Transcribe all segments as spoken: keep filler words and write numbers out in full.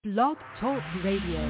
Blog Talk Radio.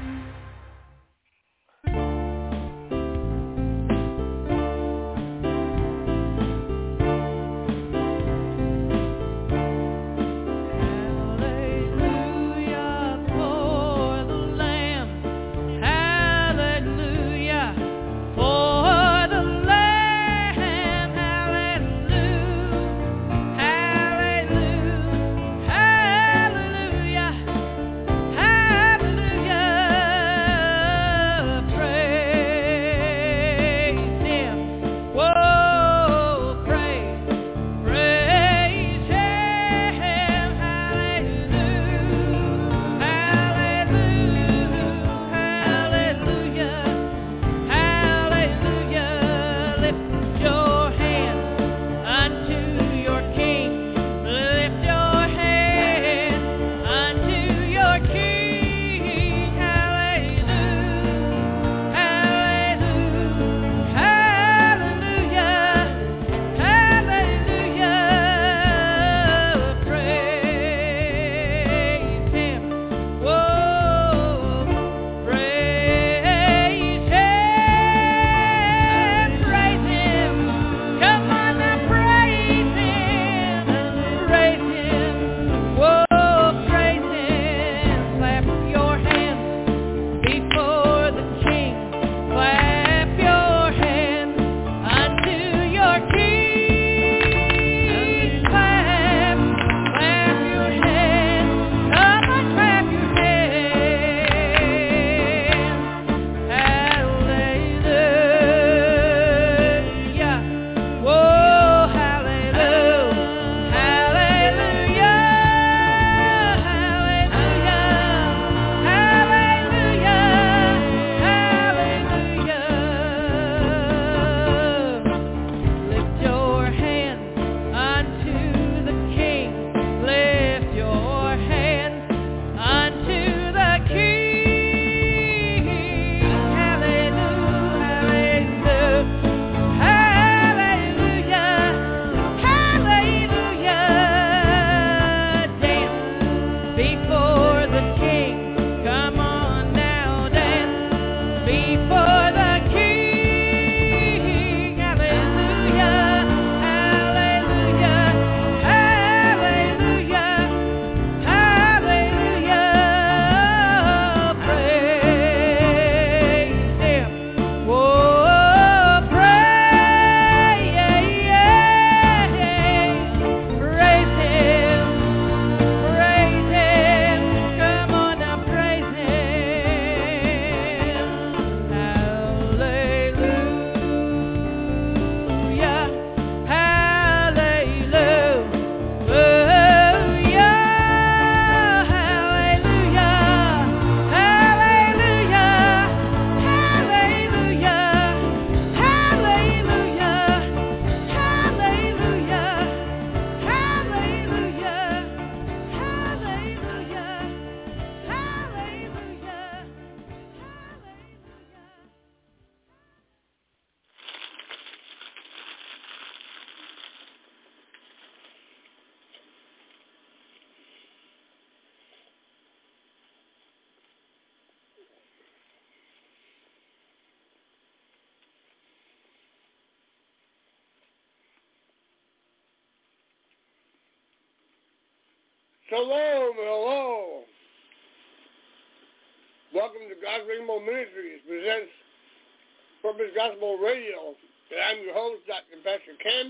Shalom, hello. Welcome to God's Rainbow Ministries presents Purpose Gospel Radio. And I'm your host, Doctor Pastor Ken.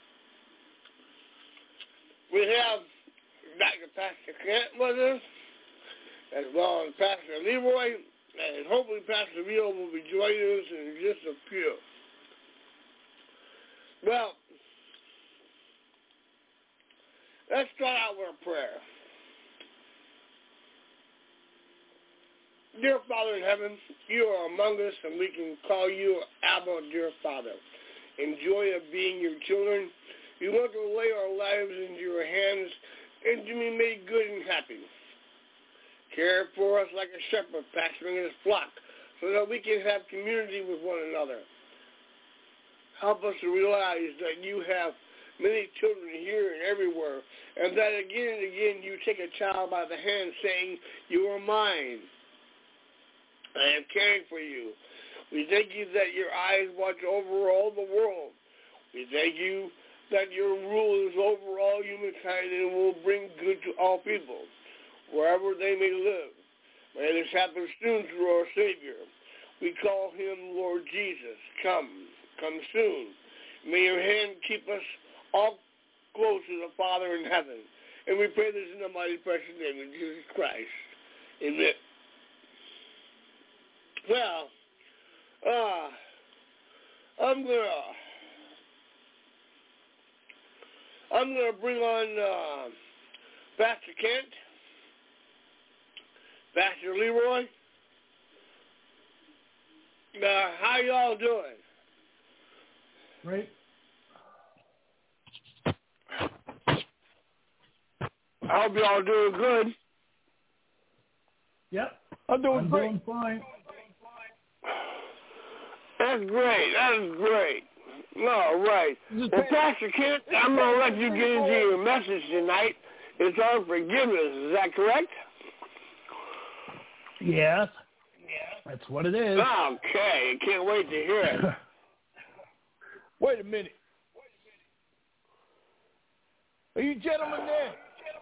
We have Doctor Pastor Kent with us, as well as Pastor Leroy, and hopefully Pastor Rio will be joining us in just a few. Well, let's start out with a prayer. Dear Father in heaven, you are among us, and we can call you Abba, dear Father. In joy of being your children, we want to lay our lives into your hands and to be made good and happy. Care for us like a shepherd pasturing his flock so that we can have community with one another. Help us to realize that you have many children here and everywhere, and that again and again you take a child by the hand saying, you are mine. I am caring for you. We thank you that your eyes watch over all the world. We thank you that your rule is over all humankind and will bring good to all people, wherever they may live. May this happen soon through our Savior. We call him Lord Jesus. Come, come soon. May your hand keep us all close to the Father in heaven. And we pray this in the mighty precious name of Jesus Christ. Amen. Well, uh, I'm gonna, I'm gonna bring on uh, Pastor Kent, Pastor Leroy. Uh, how y'all doing? Great. I hope y'all doing good. Yep. I'm doing I'm great. doing fine. That's great. That is great. All right. Well, Pastor Kent, I'm going to let you get into your message tonight. It's on forgiveness. Is that correct? Yes. That's what it is. Okay. Can't wait to hear it. Wait a minute. Are you gentlemen there?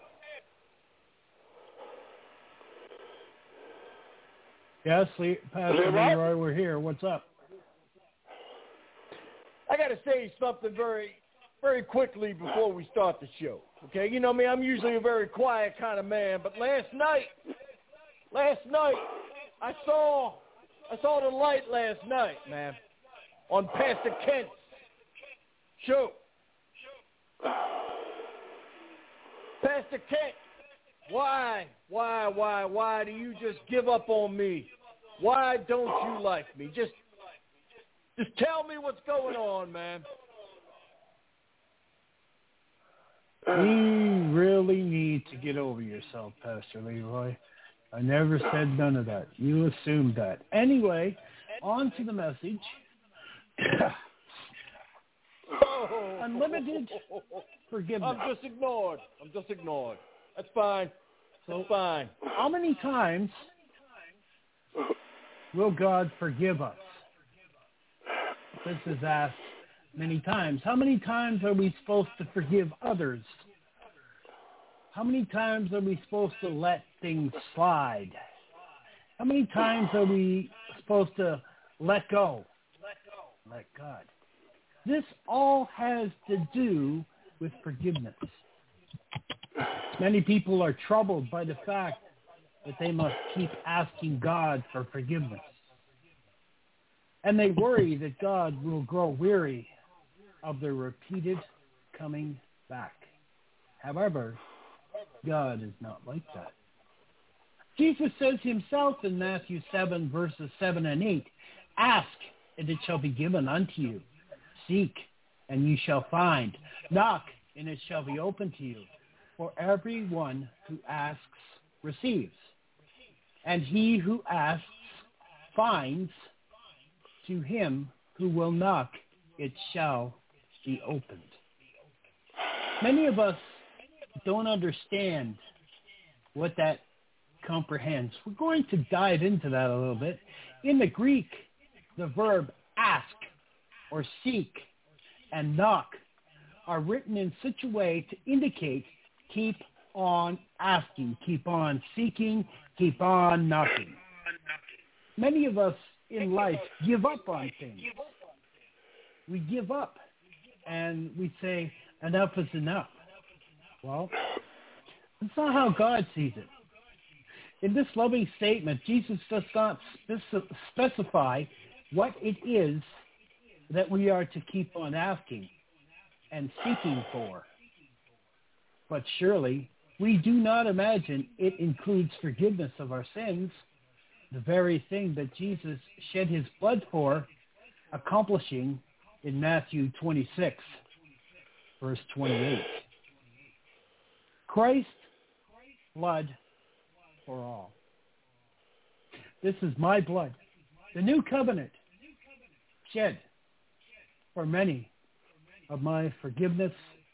Yes, Le- Pastor Leroy, we're here. What's up? I got to say something very, very quickly before we start the show. Okay, you know me, I'm usually a very quiet kind of man, but last night, last night, I saw, I saw the light last night, man, on Pastor Kent's show. Pastor Kent, why, why, why, why do you just give up on me? Why don't you like me? Just, just tell me what's going on, man. You really need to get over yourself, Pastor Leroy. I never said none of that. You assumed that. Anyway, on to the message. Oh. Unlimited forgiveness. I'm just ignored. I'm just ignored. That's fine. So That's fine. How many times will God forgive us? This is asked many times. How many times are we supposed to forgive others? How many times are we supposed to let things slide? How many times are we supposed to let go? Let God. This all has to do with forgiveness. Many people are troubled by the fact that they must keep asking God for forgiveness. And they worry that God will grow weary of their repeated coming back. However, God is not like that. Jesus says himself in Matthew seven, verses seven and eight, ask, and it shall be given unto you. Seek, and you shall find. Knock, and it shall be opened to you. For everyone who asks receives, and he who asks finds. To him who will knock, it shall be opened. Many of us don't understand what that comprehends. We're going to dive into that a little bit. In the Greek, the verb ask or seek and knock are written in such a way to indicate keep on asking, keep on seeking, keep on knocking. Many of us in life give up on things. We give up and we say enough is enough. Well, that's not how God sees it. In this loving statement, Jesus does not speci- specify what it is that we are to keep on asking and seeking for. But surely we do not imagine it includes forgiveness of our sins, the very thing that Jesus shed his blood for, accomplishing in Matthew twenty-six, verse twenty-eight. Christ's blood for all. This is my blood, the new covenant, shed for many of my forgiveness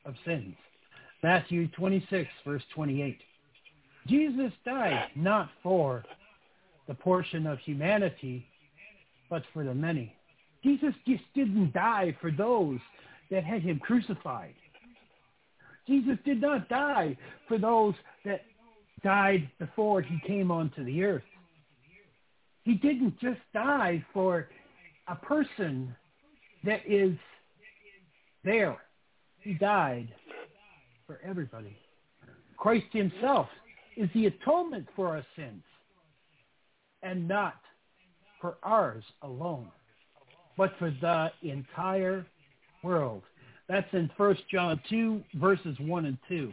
of sins. Matthew twenty-six, verse twenty-eight. Jesus died not for the portion of humanity, but for the many. Jesus just didn't die for those that had him crucified. Jesus did not die for those that died before he came onto the earth. He didn't just die for a person that is there. He died for everybody. Christ himself is the atonement for our sins, and not for ours alone, but for the entire world. That's in First John two, verses one and two.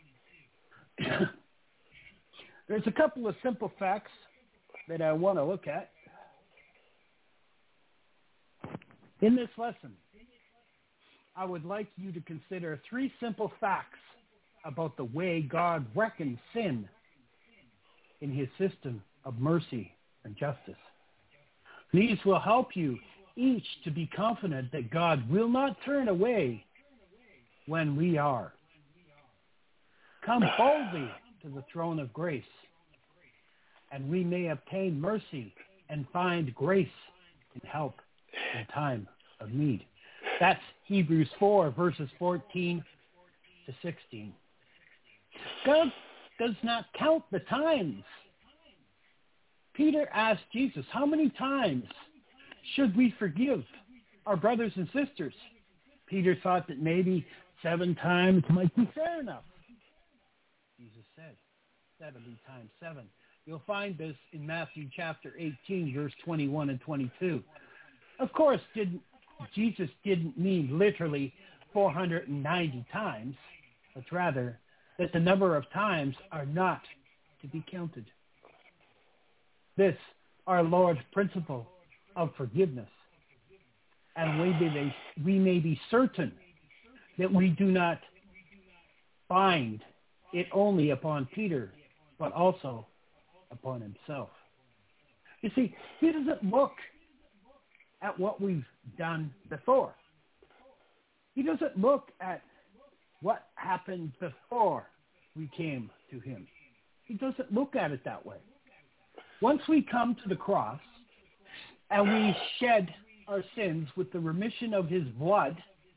There's a couple of simple facts that I want to look at. In this lesson, I would like you to consider three simple facts about the way God reckons sin in his system of mercy and justice. These will help you each to be confident that God will not turn away when we are. Come boldly to the throne of grace, and we may obtain mercy and find grace and help in time of need. That's Hebrews four, verses fourteen to sixteen. God does not count the times. Peter asked Jesus, how many times should we forgive our brothers and sisters? Peter thought that maybe seven times might be fair enough. Jesus said, seventy times seven. You'll find this in Matthew chapter eighteen, verse twenty-one and twenty-two. Of course, didn't, Jesus didn't mean literally four hundred ninety times, but rather that the number of times are not to be counted. This, our Lord's principle of forgiveness. And we may, we may be certain that we do not bind it only upon Peter, but also upon himself. You see, he doesn't look at what we've done before. He doesn't look at what happened before we came to him. He doesn't look at it that way. Once we come to the cross and we shed our sins with the remission of his blood,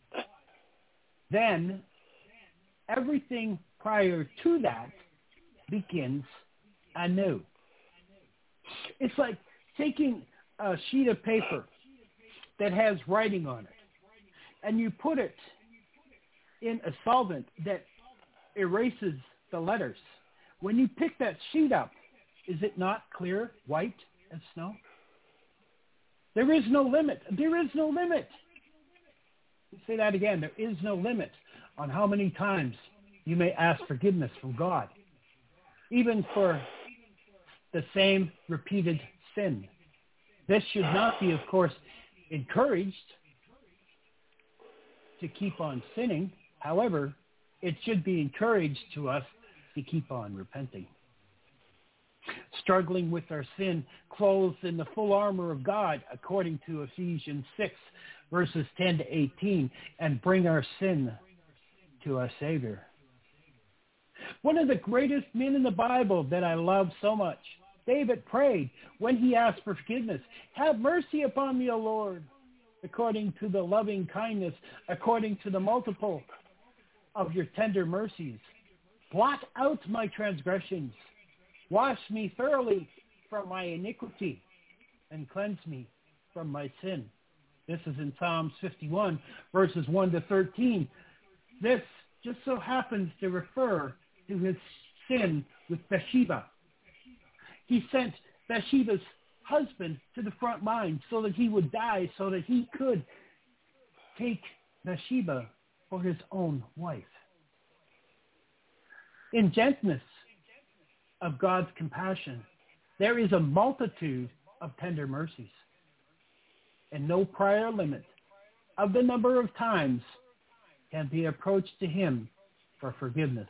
then everything prior to that begins anew. It's like taking a sheet of paper that has writing on it, and you put it in a solvent that erases the letters. When you pick that sheet up, is it not clear, white as snow? There is no limit. There is no limit. Let's say that again. There is no limit on how many times you may ask forgiveness from God, even for the same repeated sin. This should not be, of course, encouraged to keep on sinning. However, it should be encouraged to us to keep on repenting. Struggling with our sin, clothed in the full armor of God, according to Ephesians six, verses ten to eighteen, and bring our sin to our Savior. One of the greatest men in the Bible that I love so much, David prayed when he asked for forgiveness, have mercy upon me, O Lord, according to the loving kindness, according to the multiple of your tender mercies. Blot out my transgressions. Wash me thoroughly from my iniquity and cleanse me from my sin. This is in Psalms fifty-one, verses one to thirteen. This just so happens to refer to his sin with Bathsheba. He sent Bathsheba's husband to the front line so that he would die, so that he could take Bathsheba for his own wife. In gentleness of God's compassion, there is a multitude of tender mercies, and no prior limit of the number of times can be approached to him for forgiveness.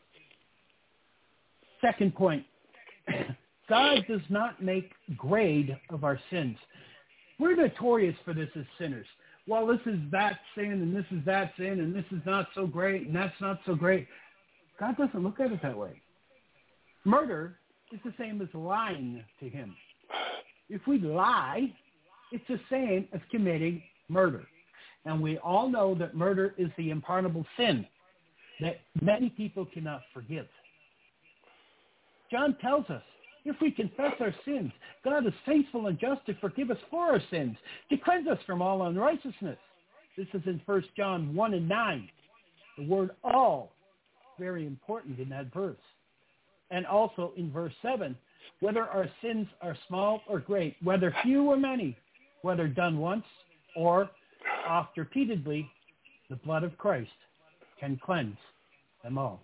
Second point, God does not make grade of our sins. We're notorious for this as sinners. well, this is that sin, and this is that sin, and this is not so great, and that's not so great. God doesn't look at it that way. Murder is the same as lying to him. If we lie, it's the same as committing murder. And we all know that murder is the unpardonable sin that many people cannot forgive. John tells us, if we confess our sins, God is faithful and just to forgive us for our sins, to cleanse us from all unrighteousness. This is in First John one and nine. The word all, very important in that verse. And also in verse seven, whether our sins are small or great, whether few or many, whether done once or oft repeatedly, the blood of Christ can cleanse them all.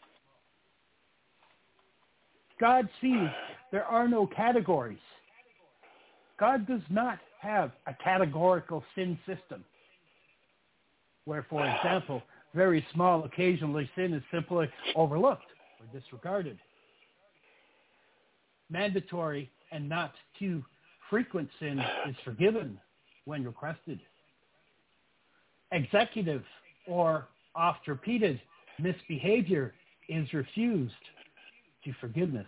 God sees there are no categories. God does not have a categorical sin system where, for example, very small occasionally sin is simply overlooked or disregarded. Mandatory and not too frequent sin is forgiven when requested. Executive or oft-repeated misbehavior is refused to forgiveness.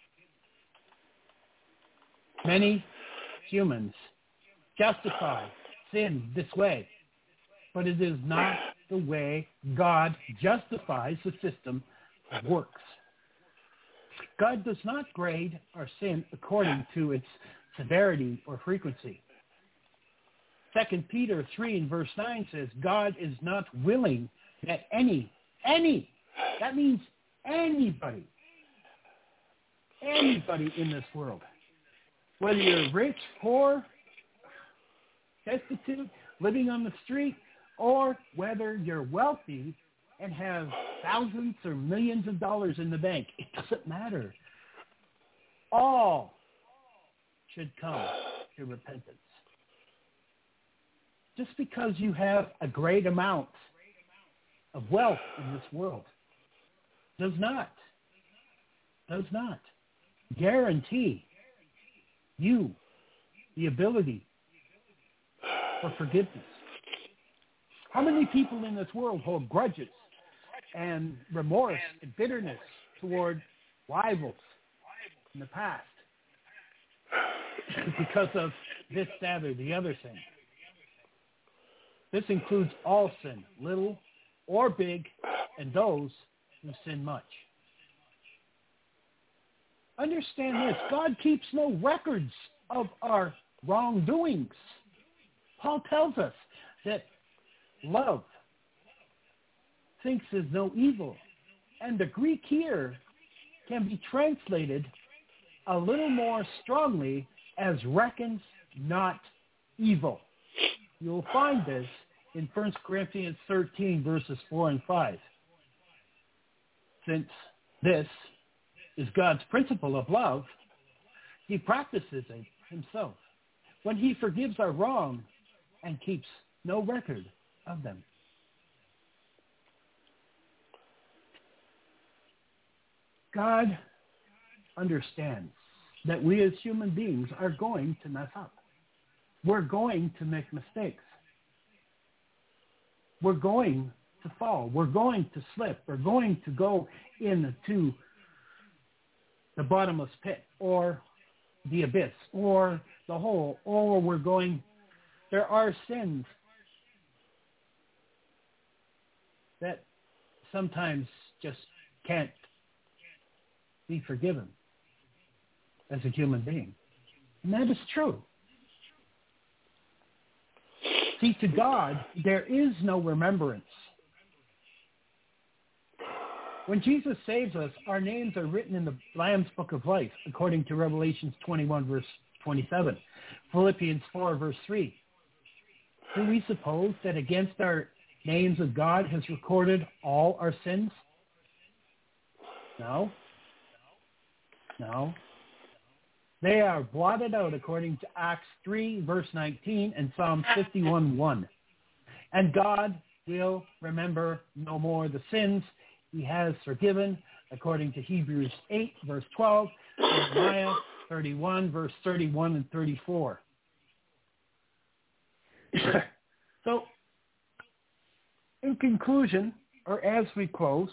Many humans justify sin this way, but it is not the way God justifies the system that works. God does not grade our sin according to its severity or frequency. Second Peter three and verse nine says, God is not willing that any, any, that means anybody, anybody in this world, whether you're rich, poor, destitute, living on the street, or whether you're wealthy and have thousands or millions of dollars in the bank, it doesn't matter. All should come to repentance. Just because you have a great amount of wealth in this world does not, does not guarantee you the ability for forgiveness. How many people in this world hold grudges and remorse and bitterness toward rivals in the past because of this, that, or the other thing? This includes all sin, little or big, and those who sin much. Understand this, God keeps no records of our wrongdoings. Paul tells us that love thinks there's no evil. And the Greek here can be translated a little more strongly as reckons not evil. You'll find this in First Corinthians thirteen, verses four and five. Since this is God's principle of love, he practices it himself when he forgives our wrong and keeps no record of them. God understands that we as human beings are going to mess up. We're going to make mistakes. We're going to fall. We're going to slip. We're going to go into the bottomless pit or the abyss or the hole, or we're going, there are sins that sometimes just can't be forgiven as a human being. And that is true. See, to God, there is no remembrance. When Jesus saves us, our names are written in the Lamb's Book of Life, according to Revelations twenty-one, verse twenty-seven, Philippians four, verse three. Do we suppose that against our names of God has recorded all our sins? No. No. They are blotted out according to Acts three, verse nineteen, and Psalm fifty-one, one. And God will remember no more the sins he has forgiven, according to Hebrews eight, verse twelve, Jeremiah thirty-one, verse thirty-one and thirty-four. So, in conclusion, or as we close,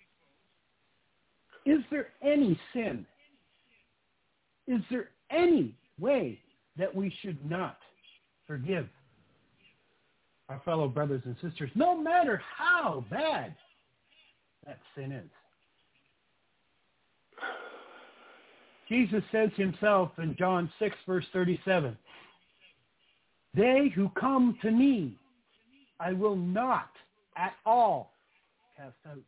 is there any sin? Is there any way that we should not forgive our fellow brothers and sisters, no matter how bad that sin is? Jesus says himself in John six, verse thirty-seven, "They who come to me, I will not at all cast out."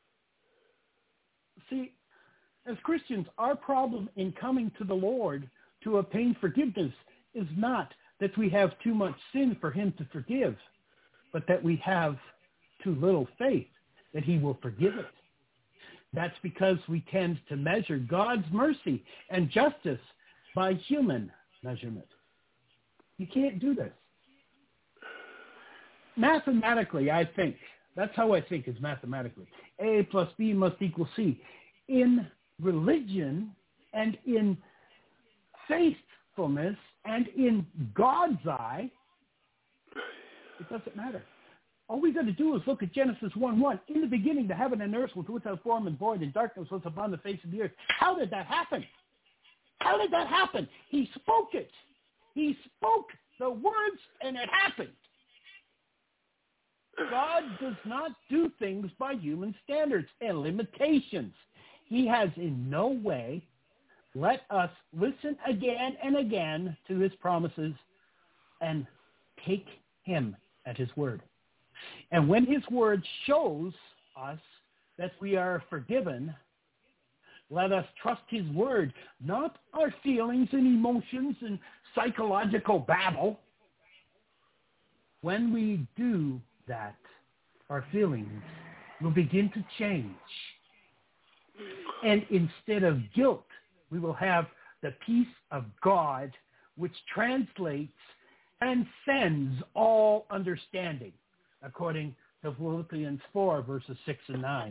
See, as Christians, our problem in coming to the Lord to obtain forgiveness is not that we have too much sin for him to forgive, but that we have too little faith that he will forgive it. That's because we tend to measure God's mercy and justice by human measurement. You can't do this. Mathematically, I think, that's how I think is mathematically. A plus B must equal C. In religion and in faithfulness and in God's eye, it doesn't matter. All we got to do is look at Genesis one one. In the beginning, the heaven and earth was without form and void, and darkness was upon the face of the earth. How did that happen? How did that happen? He spoke it. He spoke the words, and it happened. God does not do things by human standards and limitations. He has in no way let us listen again and again to his promises and take him at his word. And when his word shows us that we are forgiven, let us trust his word, not our feelings and emotions and psychological babble. When we do that, our feelings will begin to change. And instead of guilt, we will have the peace of God, which translates and transcends all understanding, according to Philippians four, verses six and nine.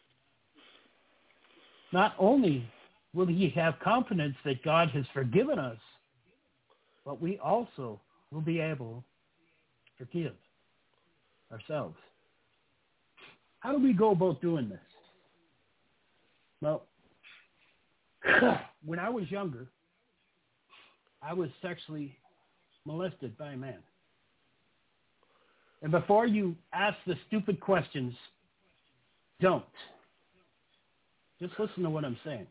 Not only will he have confidence that God has forgiven us, but we also will be able to forgive ourselves. How do we go about doing this? Well, when I was younger, I was sexually molested by a man. And before you ask the stupid questions, don't. Just listen to what I'm saying.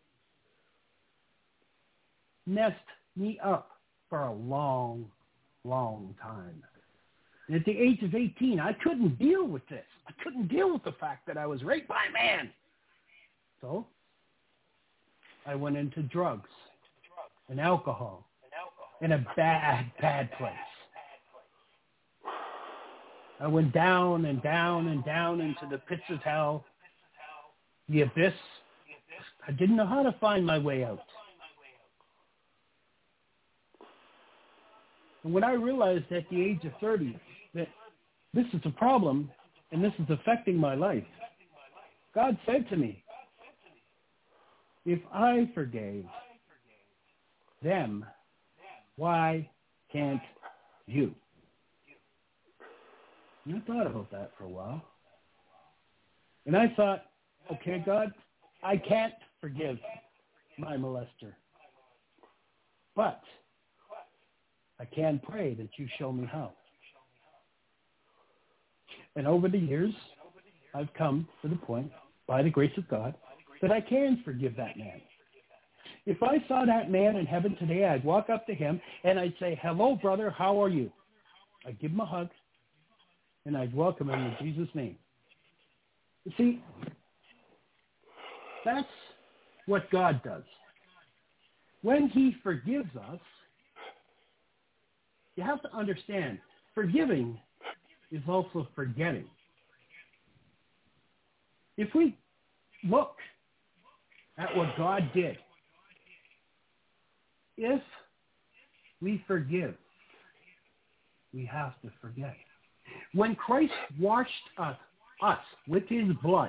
Messed me up for a long, long time. And at the age of eighteen, I couldn't deal with this. I couldn't deal with the fact that I was raped by a man. So I went into drugs and alcohol in a bad, bad place. I went down and down and down into the pits of hell, the abyss. I didn't know how to find my way out. And when I realized at the age of thirty that this is a problem and this is affecting my life, God said to me, if I forgave them, why can't you? And I thought about that for a while. And I thought, okay, God, I can't forgive my molester. But I can pray that you show me how. And over the years, I've come to the point, by the grace of God, that I can forgive that man. If I saw that man in heaven today, I'd walk up to him and I'd say, hello, brother, how are you? I'd give him a hug and I'd welcome him in Jesus' name. You see, that's what God does. When he forgives us, you have to understand, forgiving is also forgetting. If we look at what God did, if we forgive, we have to forget. When Christ washed us, us with his blood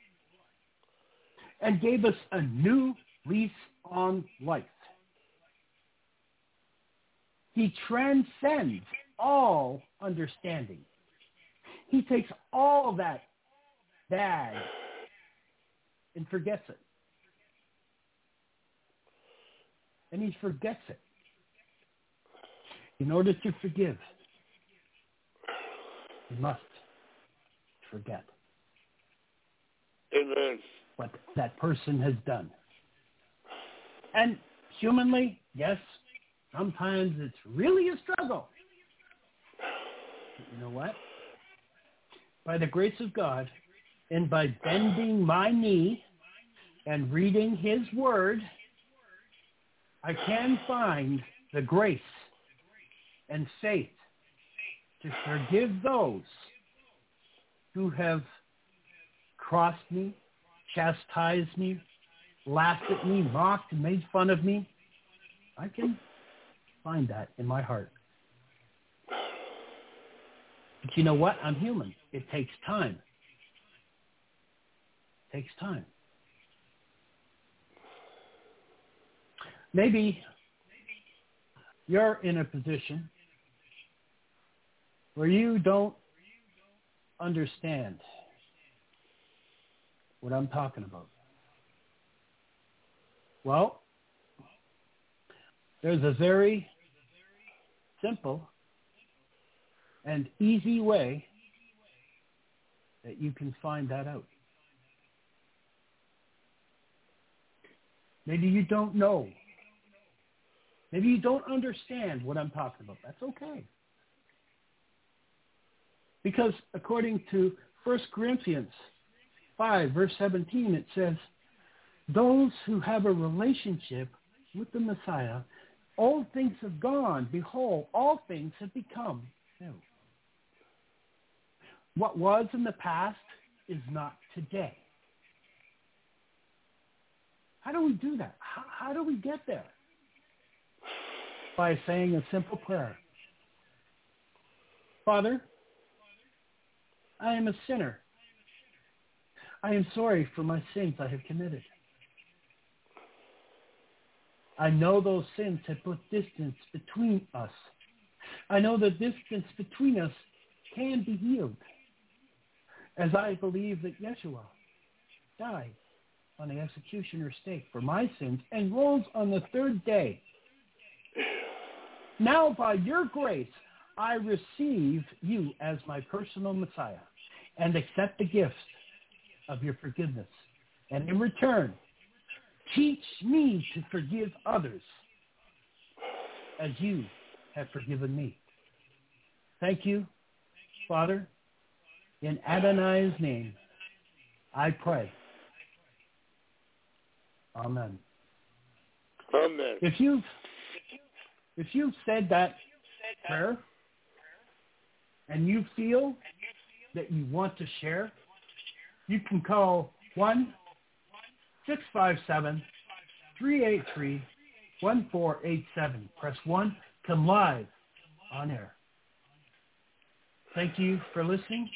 and gave us a new lease on life, he transcends all understanding. He takes all that bad and forgets it. And he forgets it. In order to forgive, you must forget. Amen. What that person has done. And humanly, yes, sometimes it's really a struggle. But you know what? By the grace of God, and by bending my knee and reading his word, I can find the grace and faith to forgive those who have crossed me, chastised me, laughed at me, mocked and made fun of me. I can find that in my heart. But you know what? I'm human. It takes time. It takes time. Maybe you're in a position where you don't understand what I'm talking about. Well, there's a very simple and easy way that you can find that out. Maybe you don't know. Maybe you don't understand what I'm talking about. That's okay. Because according to First Corinthians five, verse seventeen, it says, those who have a relationship with the Messiah, all things have gone. Behold, all things have become new. What was in the past is not today. How do we do that? How, how do we get there? By saying a simple prayer. Father, I am a sinner. I am sorry for my sins I have committed. I know those sins have put distance between us. I know the distance between us can be healed, as I believe that Yeshua died on the executioner's stake for my sins and rose on the third day. Now, by your grace, I receive you as my personal Messiah and accept the gift of your forgiveness. And in return, teach me to forgive others as you have forgiven me. Thank you, Father. In Adonai's name, I pray. Amen. Amen. If you've, if you've said that prayer and you feel that you want to share, you can call one six five seven, three eight three, one four eight seven. Press one, come live on air. Thank you for listening.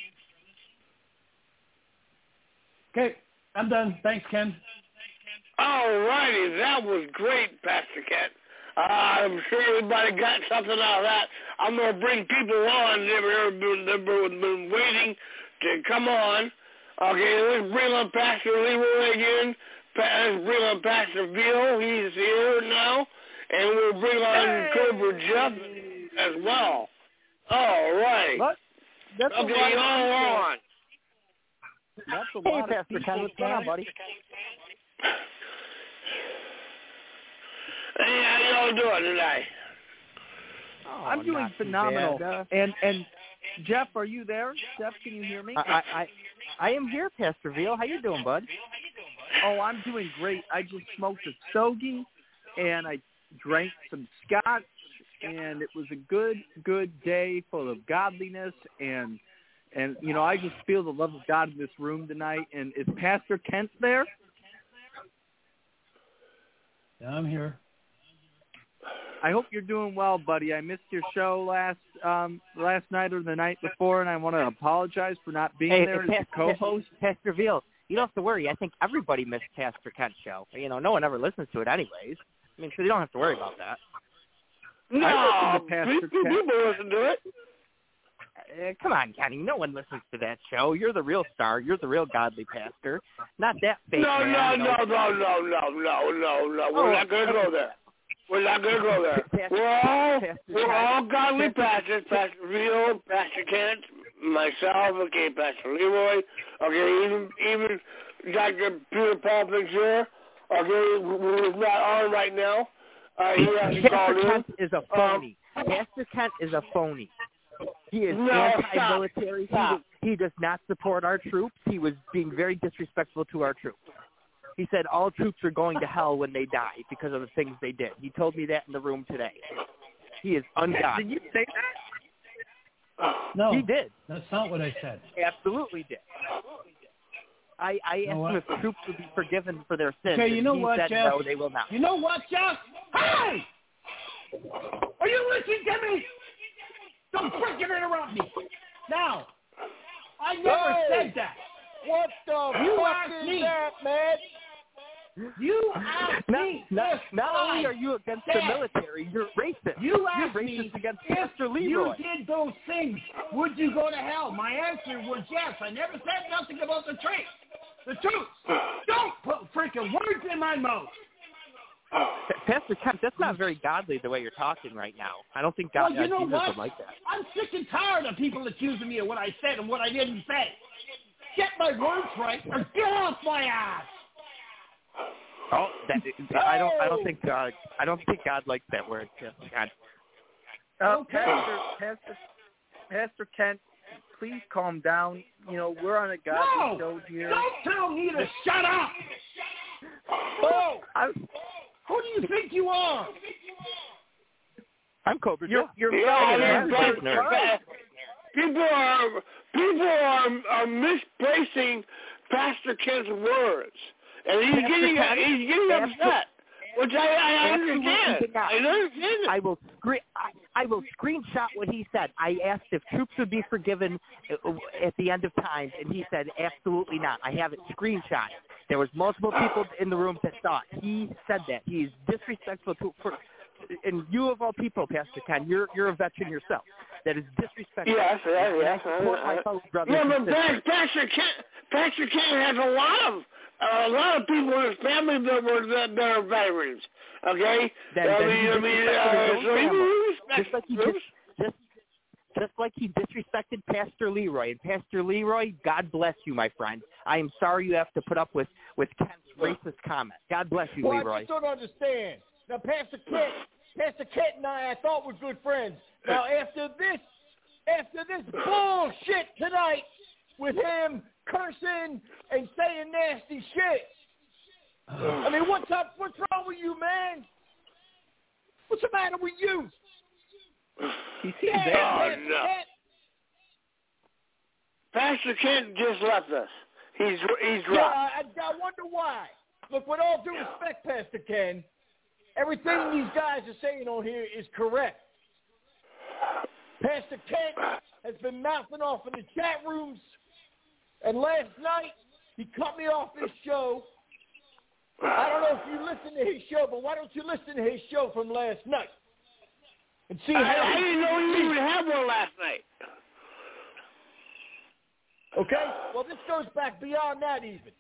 Okay, I'm done. Thanks, Ken. All righty, that was great, Pastor Ken. Uh, I'm sure everybody got something out of that. I'm going to bring people on. They've been, they've been waiting to come on. Okay, let's bring on Pastor Leroy again. Let's bring on Pastor Veal. He's here now. And we'll bring on hey. Cobra Jeff as well. All right. What? That's okay, all on. That's a hey, lot Pastor of Ken, what's going on, buddy? Hey, how y'all doing tonight? Oh, I'm doing phenomenal. Uh, and and Jeff, are you there? Jeff, can you hear me? I I, I am here, Pastor Veal. How you doing, bud? Oh, I'm doing great. I just smoked a stogie, and I drank some scotch, and it was a good, good day full of godliness, and and you know I just feel the love of God in this room tonight. And is Pastor Kent there? Yeah, I'm here. I hope you're doing well, buddy. I missed your show last um, last night or the night before, and I want to apologize for not being hey, there hey, as a co-host. Pastor Veal, you don't have to worry. I think everybody missed Pastor Kent's show. You know, no one ever listens to it anyways. I mean, so you don't have to worry about that. No, I listen to Pastor people, Ken. people listen to it. Uh, come on, Kenny. No one listens to that show. You're the real star. You're the real godly pastor, not that fake No, man. no, you know. no, no, no, no, no, no, no. We're Oh, not going to go there. We're not going to go there. Pastor, We're all, Pastor we're Ken, all godly Pastor, pastors. Pastor Vito, Pastor Kent, myself, okay, Pastor Leroy, okay, even even Doctor Peter Paul Pincher, okay, who's not on right now. Uh, he hasn't called Pastor in. Kent is a phony. Um, Pastor Kent is a phony. He is no, anti-military. Stop. He, he does not support our troops. He was being very disrespectful to our troops. He said all troops are going to hell when they die because of the things they did. He told me that in the room today. He is ungodly. Did you say that? No, He did. That's not what I said. Absolutely did. I, I You know asked him what? if troops would be forgiven for their sins. Okay, you and know he what, said Jeff? no, they will not. You know what, Jeff? Hey! Are you listening to me? Don't freaking interrupt me. Now, I never Hey! said that. What the You fuck asked is me. that, man? You asked Not, me. not, if not only I are you against said- the military, you're racist. You you're asked racist me against if Pastor Leroy. you did those things, would you go to hell? My answer was yes. I never said nothing about the truth. The truth. Don't put freaking words in my mouth. Pastor Kent, that's not very godly the way you're talking right now. I don't think God, Well, you know Jesus what? would like that. I'm sick and tired of people accusing me of what I said and what I didn't say. Get my words right or get off my ass. Oh, that, I don't. I don't think God. I don't think God likes that word, Pastor Kent. Uh, Okay. Pastor, Pastor, Pastor Kent, please calm down. You know, we're on a godly No! show here. Don't tell me to shut up. Oh, I'm, Who do you think you are? I'm Cobra. you're, you're Yeah, I I get mean, that. but- Nerd. people are people are, are misplacing Pastor Kent's words, and he's Pastor getting Ken, he's getting Pastor- upset, which I, I Absolutely understand. did not. I understand it. I will screen. I, I will screenshot what he said. I asked if troops would be forgiven uh, at the end of time, and he said absolutely not. I have it screenshot. There was multiple people in the room that thought he said that. He is disrespectful to. For, and you of all people, Pastor Ken, you're you're a veteran yourself. That is disrespectful. Yes, yes, And I yes. support my fellow brothers Yeah, and but sisters. Pastor Kent, Pastor Kent has a lot of a lot of people in his family that were that, that are veterans. Okay, Then, I then mean, he I mean, disrespected uh, his own so he family. respects Just like he troops. dis- just just like he disrespected Pastor Leroy. And Pastor Leroy, God bless you, my friend. I am sorry you have to put up with with Kent's racist comment. God bless you, well, I Leroy. just don't understand. Now, Pastor Kent, Pastor Kent and I, I thought were good friends. Now, after this, after this bullshit tonight with him cursing and saying nasty shit, I mean, what's up? What's wrong with you, man? What's the matter with you? he seems Yeah, angry. Oh, Pastor no. Kent. Pastor Kent just left us. He's he's Yeah, dropped. I, I wonder why. Look, with all due respect, Pastor Ken, everything these guys are saying on here is correct. Pastor Kent has been mouthing off in the chat rooms, and last night he cut me off his show. I don't know if you listened to his show, but why don't you listen to his show from last night and see I, how I he didn't know treated you me? even had one last night. Okay? Well, this goes back beyond that even.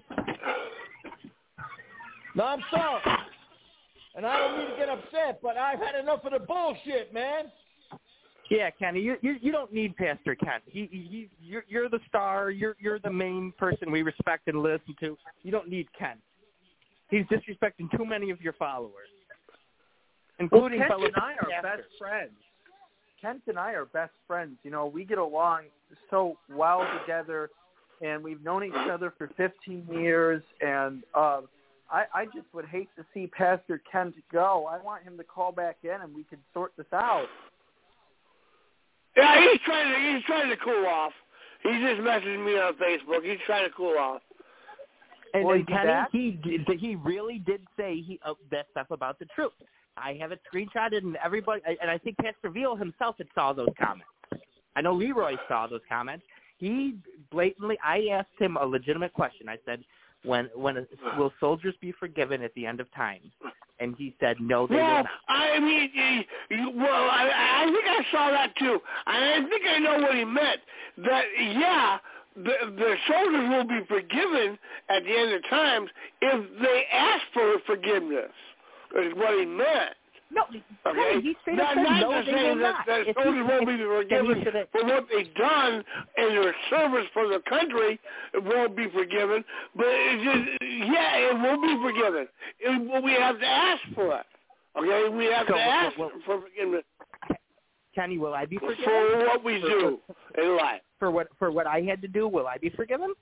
No, I'm sorry. And I don't mean to get upset, but I've had enough of the bullshit, man. Yeah, Kenny, you you, you don't need Pastor Kent. He, he you're you're the star. You're you're the main person we respect and listen to. You don't need Kent. He's disrespecting too many of your followers, Well, including Kent fellow and I are pastors. best friends. Kent and I are best friends. You know, we get along so well together, and we've known each other for fifteen years. And uh, I, I just would hate to see Pastor Kent go. I want him to call back in, and we could sort this out. Yeah, he's trying to he's trying to cool off. He just messaged me on Facebook. He's trying to cool off. And, Will he and be Kenny, back? he did, he really did say he uh, that stuff about the troops. I have it screenshotted, and everybody, and I think Pastor Veal himself had saw those comments. I know Leroy saw those comments. He blatantly, I asked him a legitimate question. I said, "When when will soldiers be forgiven at the end of time?" And he said, no, they well, will not. I mean, you, you, well, I, I think I saw that too. And I think I know what he meant. That, yeah, the, the soldiers will be forgiven at the end of times if they ask for forgiveness, is what he meant. No, okay. he straight not, up said, not no, to they say will that, not. that If soldiers he, won't be forgiven for what they've done in their service for the country. It won't be forgiven, but it's just, yeah, it will be forgiven. It, well, we have to ask for it. Okay, we have so, to ask well, for forgiveness. Kenny, will I be forgiven for what we for, do for, in life? For what for what I had to do, will I be forgiven?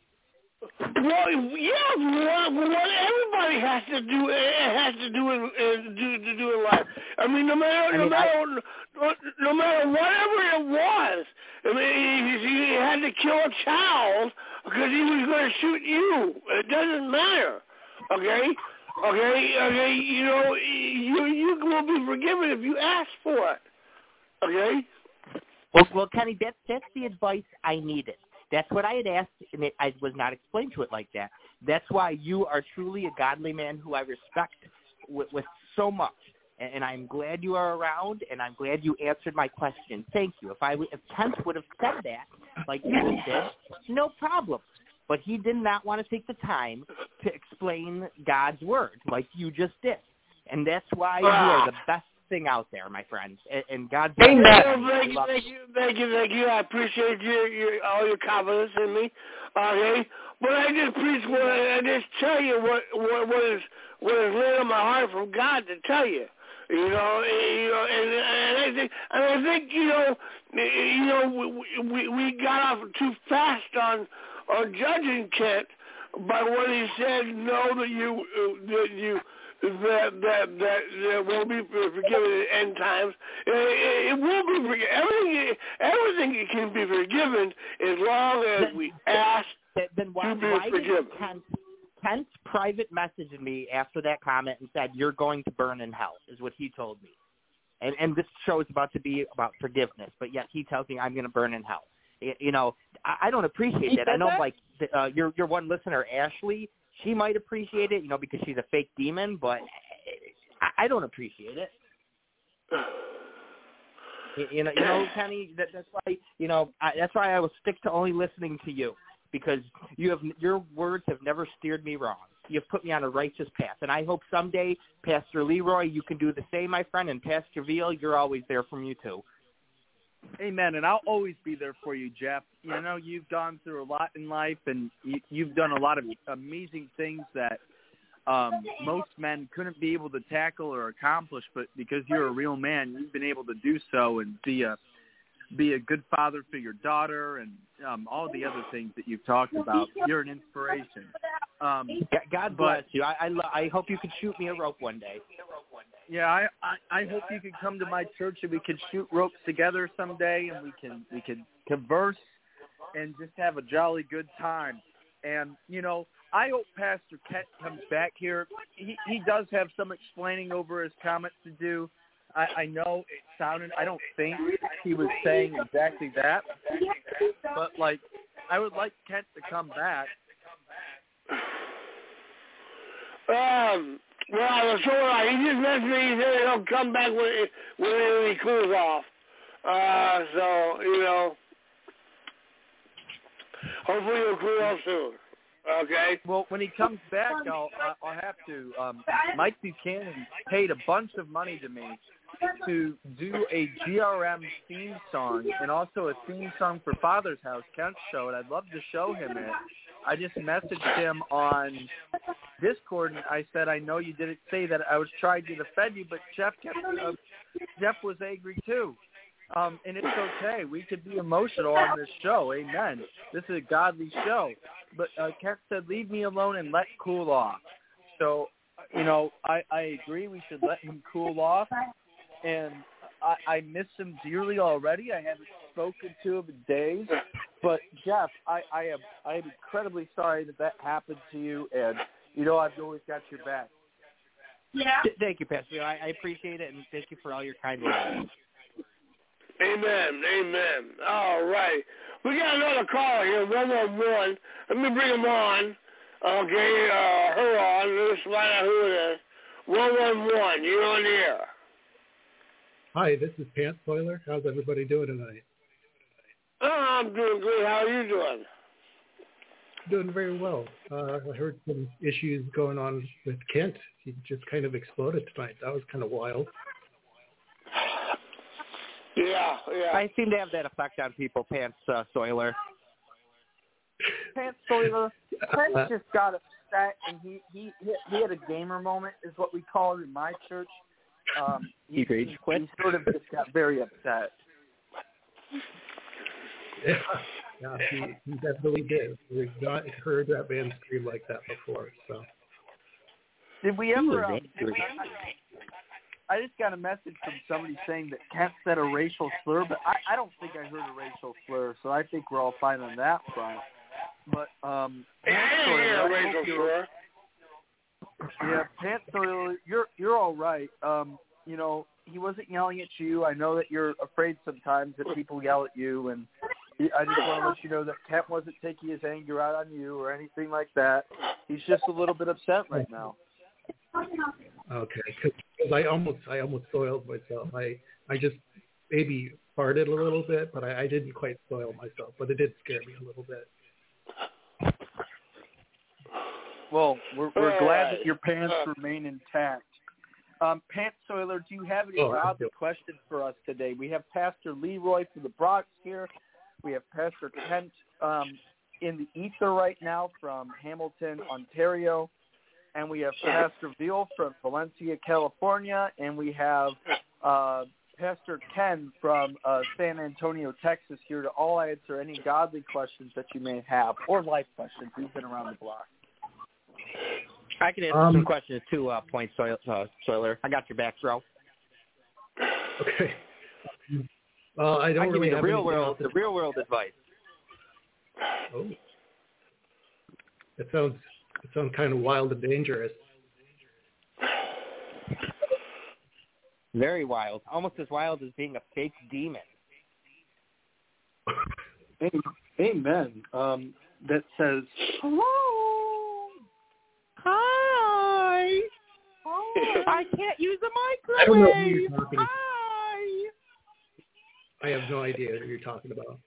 Well, yeah, what, what everybody has to do, it has to do in, uh, do to do in life. I mean, no matter, I no mean, matter, I, no, no matter whatever it was. I mean, he, he had to kill a child because he was going to shoot you. It doesn't matter. Okay, okay, okay. You know, you you will be forgiven if you ask for it. Okay. Well, well, Kenny, that's that's the advice I needed. That's what I had asked, and it, I was not explained to it like that. That's why you are truly a godly man who I respect with, with so much, and, and I'm glad you are around, and I'm glad you answered my question. Thank you. If I if Kent would have said that, like you just did, no problem. But he did not want to take the time to explain God's word like you just did, and that's why you are the best thing out there, my friends, and, and God bless you. Thank you, thank you, thank you, thank you. I appreciate your, your all your confidence in me. Okay, but I just preach what I just tell you what what what is what is laid on my heart from God to tell you. You know, you know, and, and I think and I think you know, you know, we we, we got off too fast on on judging Kent by what he said. No, that you uh, that you. That that that that will be forgiven at end times. It, it will be forgiven. Everything everything can be forgiven as long as then, we ask then, then why, to be why forgiven. Did Kent, Kent private messaged me after that comment and said, "You're going to burn in hell," is what he told me. And and this show is about to be about forgiveness, but yet he tells me I'm going to burn in hell. You know, I, I don't appreciate he that. I know, that? like uh, your your one listener, Ashley. She might appreciate it, you know, because she's a fake demon, but I don't appreciate it. You know, you know, Kenny. That, that's why, you know, I, that's why I will stick to only listening to you, because you have your words have never steered me wrong. You've put me on a righteous path, and I hope someday, Pastor Leroy, you can do the same, my friend, and Pastor Veal, you're always there for me too. Amen, and I'll always be there for you, Jeff. You know, you've gone through a lot in life, and you, you've done a lot of amazing things that um, most men couldn't be able to tackle or accomplish, but because you're a real man, you've been able to do so and be a be a good father for your daughter and um, all the other things that you've talked about. You're an inspiration. Um, God bless but, you. I, I, lo- I hope you could shoot me a rope one day. Yeah, I, I, I hope you could come to my church and we could shoot ropes together someday, and we can we can converse and just have a jolly good time. And, you know, I hope Pastor Kent comes back here. He, he does have some explaining over his comments to do. I, I know it sounded, I don't think he was saying exactly that, but, like, I would like Kent to come back. Um... Well, so uh, he just mentioned me. He said he'll come back when, when he cools off. Uh, so, you know, hopefully he'll cool off soon. Okay? Well, when he comes back, I'll, I'll have to, um, Mike Buchanan paid a bunch of money to me to do a G R M theme song and also a theme song for Father's House, Kent's show, and I'd love to show him it. I just messaged him on Discord, and I said, I know you didn't say that I was trying to defend you, but Jeff kept, uh, Jeff was angry too. Um, and it's okay. We could be emotional on this show. Amen. This is a godly show. But uh, Kent said, leave me alone and let cool off. So, you know, I, I agree we should let him cool off. And I, I miss him dearly already. I haven't spoken to him in days. But, Jeff, I, I am I am incredibly sorry that that happened to you. And, you know, I've always got your back. Yeah. Thank you, Pastor. I, I appreciate it, and thank you for all your kind words. Amen. Amen. All right. We got another caller here, one one one. Let me bring him on. Okay, uh, her on. Let's find out who it is. one one one, you're on the air. Hi, this is Pant Spoiler. How's everybody doing tonight? Oh, I'm doing good. How are you doing? Doing very well. Uh, I heard some issues going on with Kent. He just kind of exploded tonight. That was kind of wild. Yeah, yeah. I seem to have that effect on people, Pants uh, Soiler. Pants Soiler, Pants Uh, just got upset, and he, he he had a gamer moment, is what we call it in my church. Um, He rage he, quit? he sort of just got very upset. Yeah, yeah he, he definitely did. We've not heard that man scream like that before. So. Did we He was ever? Um, angry. I, I just got a message from somebody saying that Kent said a racial slur, but I, I don't think I heard a racial slur, so I think we're all fine on that front. But um, Yeah, I didn't hear a I racial hope you're- slur. Yeah, Pant Soiler, you're you're all right. Um, you know, he wasn't yelling at you. I know that you're afraid sometimes that people yell at you, and I just want to let you know that Kent wasn't taking his anger out on you or anything like that. He's just a little bit upset right now. Okay, because I almost I almost soiled myself. I I just maybe farted a little bit, but I, I didn't quite soil myself. But it did scare me a little bit. Well, we're we're All glad right. that your pants Uh, remain intact. Um, Pant Soiler, do you have any Oh, I godly do. questions for us today? We have Pastor Leroy from the Bronx here. We have Pastor Kent um, in the ether right now from Hamilton, Ontario. And we have Pastor Veal from Valencia, California. And we have uh, Pastor Ken from uh, San Antonio, Texas here to all answer any godly questions that you may have or life questions. We've been around the block. I can answer Um, some questions too, uh, Point Soil, uh, Soiler. I got your back, bro. Okay. Well, I don't I give really you the have real anything world, else to- the real world advice. Oh, it sounds it sounds kind of wild and dangerous. Very wild, almost as wild as being a fake demon. Amen. Um, that says, hello. Hi. I can't use a I don't know who microwave. you're talking. Hi. I have no idea who you're talking about.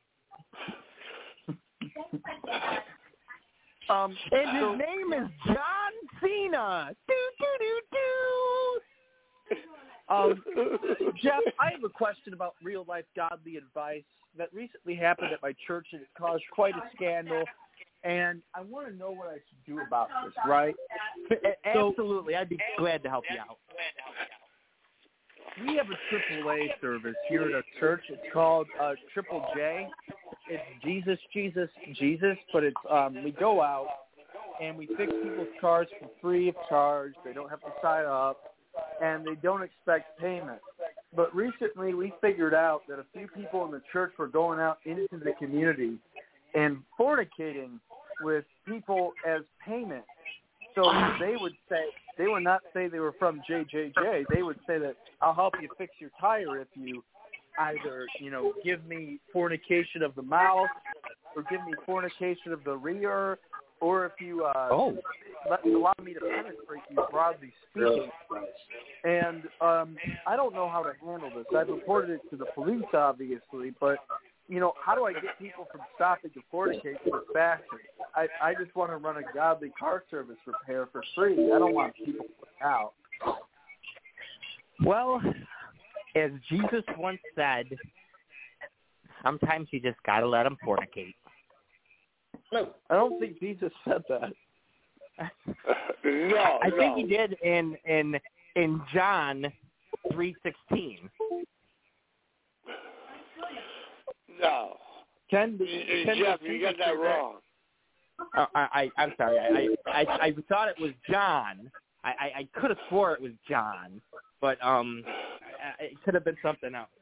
Um, And so- his name is John Cena. Do do do do. Um, Jeff, I have a question about real life godly advice that recently happened at my church, and it caused quite a scandal. And I want to know what I should do about this, right? So, Absolutely, I'd be glad to help you out. we have a triple A service here at our church. It's called uh, Triple J. It's Jesus, Jesus, Jesus, but it's um, we go out and we fix people's cars for free of charge. They don't have to sign up, and they don't expect payment. But recently we figured out that a few people in the church were going out into the community and fornicating with people as payment. So they would say, they would not say they were from J J J. They would say that I'll help you fix your tire if you either, you know, give me fornication of the mouth or give me fornication of the rear, or if you uh, Oh. let, allow me to penetrate you, broadly speaking. And um, I don't know how to handle this. I've reported it to the police, obviously, but, you know, how do I get people from stopping to fornicate in this fashion? I, I just want to run a godly car service repair for free. I don't want people put out. Well, as Jesus once said, sometimes you just gotta let them fornicate. No, I don't think Jesus said that. No, I no. think he did in in in John three sixteen. No. Ken, You- Ken, Jeff, did you Jesus got that say wrong. Oh, I, I I'm sorry. I, I I I thought it was John. I I, I could have swore it was John, but um, I- it could have been something else.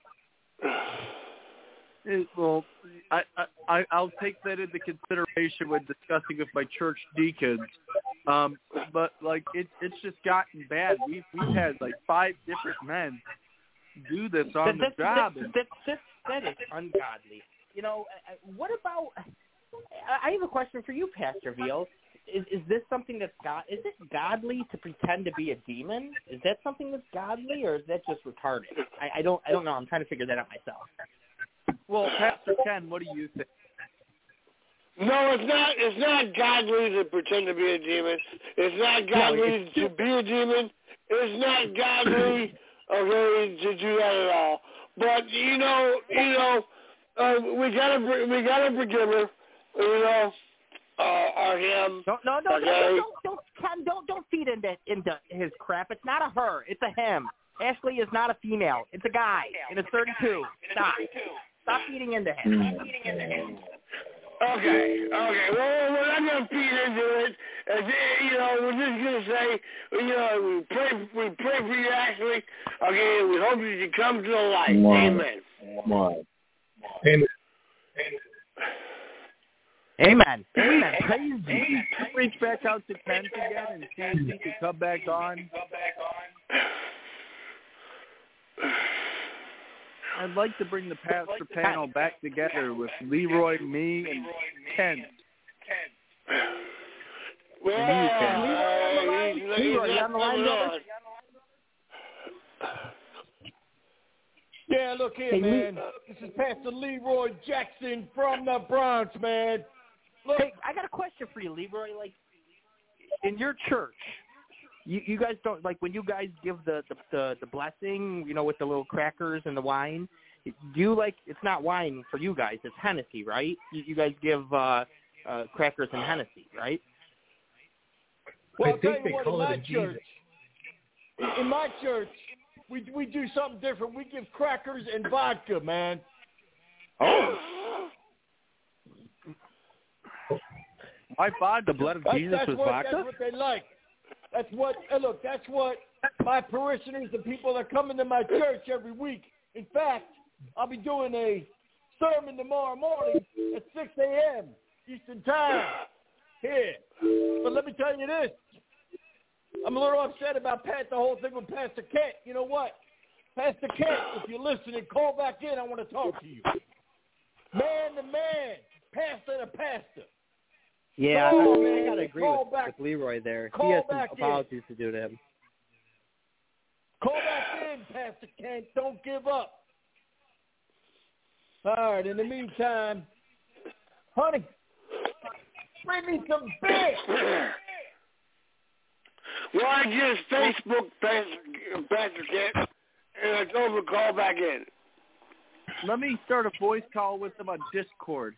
It- well, I, I I'll take that into consideration when discussing with my church deacons. Um, but like it, it's just gotten bad. We've we've had like five different men do this on that, the job. that, and- that, that, that is ungodly. You know, I- I- what about? I I have a question for you, Pastor Veal. is, is this something that's God? Is it godly to pretend to be a demon? Is that something that's godly, or is that just retarded? I, I don't I don't know. I'm trying to figure that out myself. Well, Pastor Ken, what do you think? No, it's not. It's not godly to pretend to be a demon. It's not godly no, to be a demon. It's not godly, okay, to do that at all. But you know, you know, uh, we gotta we gotta forgive her. You know, uh, or him. No, no, no, okay? no, don't, don't, Ken, don't, don't feed into into his crap. It's not a her. It's a him. Ashley is not a female. It's a guy in a thirty-two. Stop. Stop feeding into him. Stop feeding into him. Okay, okay. Well, we're not going to feed into it. As, you know, we're just going to say, you know, we pray, we pray for you, Ashley. Okay, we hope that you come to the light. Amen. Amen. Amen. Amen. Amen. Crazy. Reach back out to Kent again and see if he can come back on. I'd like to bring the pastor panel back together with Leroy, me, and Kent. Well, uh, he's, he's, Leroy, you on the line, brother? Yeah, look here, hey, man. Le- this is Pastor Leroy Jackson from the Bronx, man. Look. Hey, I got a question for you, Leroy. Like, in your church, You, you guys don't, like, when you guys give the, the, the, the blessing, you know, with the little crackers and the wine, do you, like, it's not wine for you guys, it's Hennessy, right? You, you guys give uh, uh, crackers and Hennessy, right? Well, I I'll tell think you they what, call in it my a church, Jesus. in my church, we we do something different. We give crackers and vodka, man. Oh. I bought the blood of that's, Jesus that's with what, vodka? That's what they like. That's what, hey, look, that's what my parishioners, the people that come into my church every week. In fact, I'll be doing a sermon tomorrow morning at six a.m. Eastern Time here. But let me tell you this. I'm a little upset about Pat, the whole thing with Pastor Kent. You know what? Pastor Kent, if you're listening, call back in. I want to talk to you. Man to man, pastor to pastor. Yeah, oh, I, man, I gotta agree with, with Leroy there. He has some apologies in. to do to him. Call back in, Pastor Kent. Don't give up. All right. In the meantime, honey, bring me some beer. Well, I just Facebook Pastor, Pastor Kent, and I told him to call back in. Let me start a voice call with them on Discord.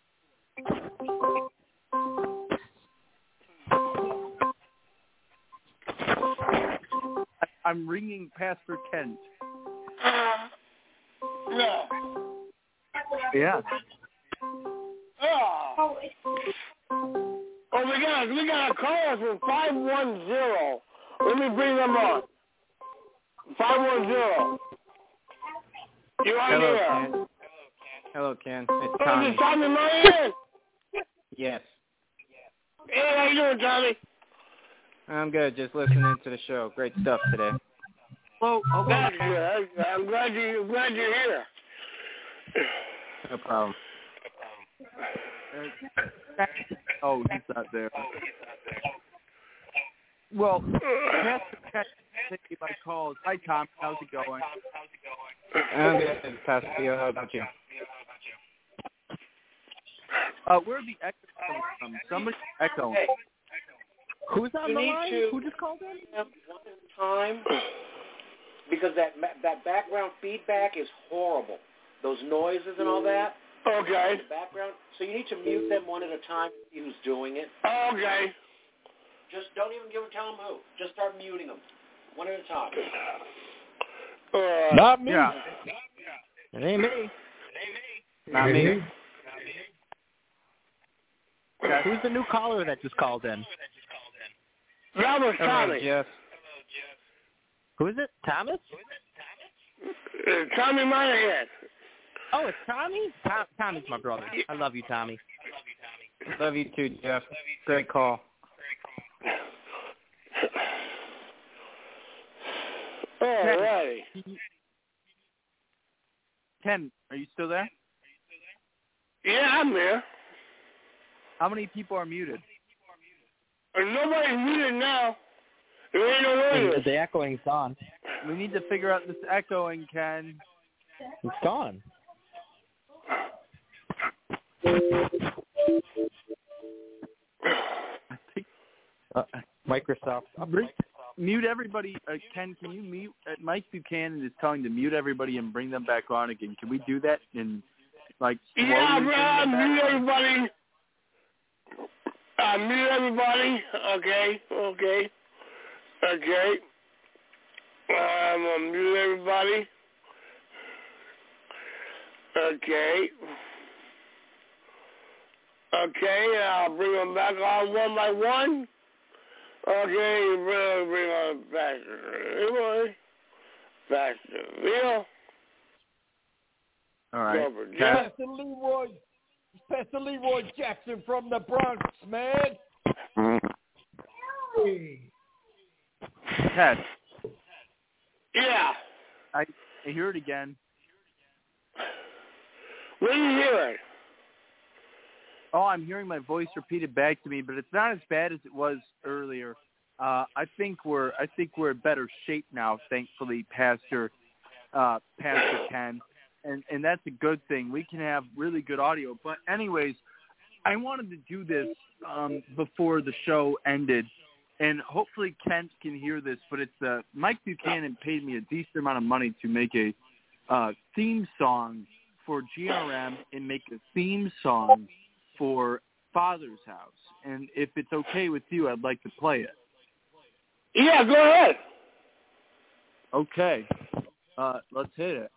I'm ringing Pastor Kent. Uh, no. Yeah. Oh. Oh, we got we got a caller from five one zero. Let me bring them on. Five one zero. You on Hello, here? Ken. Hello, Ken. It's Oh, Tommy. is this Tommy Moran? Yes. Hey, how you doing, Tommy? I'm good. Just listening to the show. Great stuff today. Well, oh, that's good. I'm glad you I'm glad you're here. No problem. Oh, he's not there. Well, Pastor Kent taking my calls. Hi, Tom. How's it going? I'm good, Pastor Theo. How about you? Uh, where the echo coming from? Somebody's echoing. Hey. Who's on you the need line? to Who just called in? One at a time, because that that background feedback is horrible. Those noises and all that. Okay. The background. So you need to mute them one at a time. See who's doing it. Okay. Just don't even give them, tell them who. Just start muting them one at a time. Uh, Not me. Yeah. It ain't me. Not me. Yeah, who's the new caller that just called in? That was Hello, Tommy. Jeff. Who is it? Thomas? Uh, Tommy Monahan. Oh, it's Tommy? Tom, Tommy's my brother. I love you, Tommy. Love you too, Jeff. Great call. All right. Ken, are you still there? Yeah, I'm there. How many people are muted? And nobody's muted now. There ain't no The, radio. the echoing's gone. We need to figure out this echoing, Ken. It's gone. I think Uh, Microsoft. Bring, mute everybody. Uh, Ken, can you mute? Uh, Mike Buchanan is telling to mute everybody and bring them back on again. Can we do that in, like, slowly Yeah, bring bro, them back mute on? everybody. Uh, mute everybody. Okay, okay, okay. I'm gonna mute everybody. Okay. Okay, I'll bring them back on one by one. Okay, bring, bring on Pastor Leroy, Pastor Leo. All right. Robert Ken, Pastor Leroy, Pastor Leroy Jackson from the Bronx, man. Hey. Ted, Yeah. I, I hear it again. What are you hearing? Oh, I'm hearing my voice repeated back to me, but it's not as bad as it was earlier. Uh, I think we're I think we're in better shape now, thankfully, Pastor uh, Pastor Ken, and and that's a good thing. We can have really good audio. But anyways, I wanted to do this um, before the show ended, and hopefully Kent can hear this. But it's uh, Mike Buchanan paid me a decent amount of money to make a uh, theme song for G R M and make a theme song for Father's House. And if it's okay with you, I'd like to play it. Yeah, go ahead. Okay. Uh, let's hit it.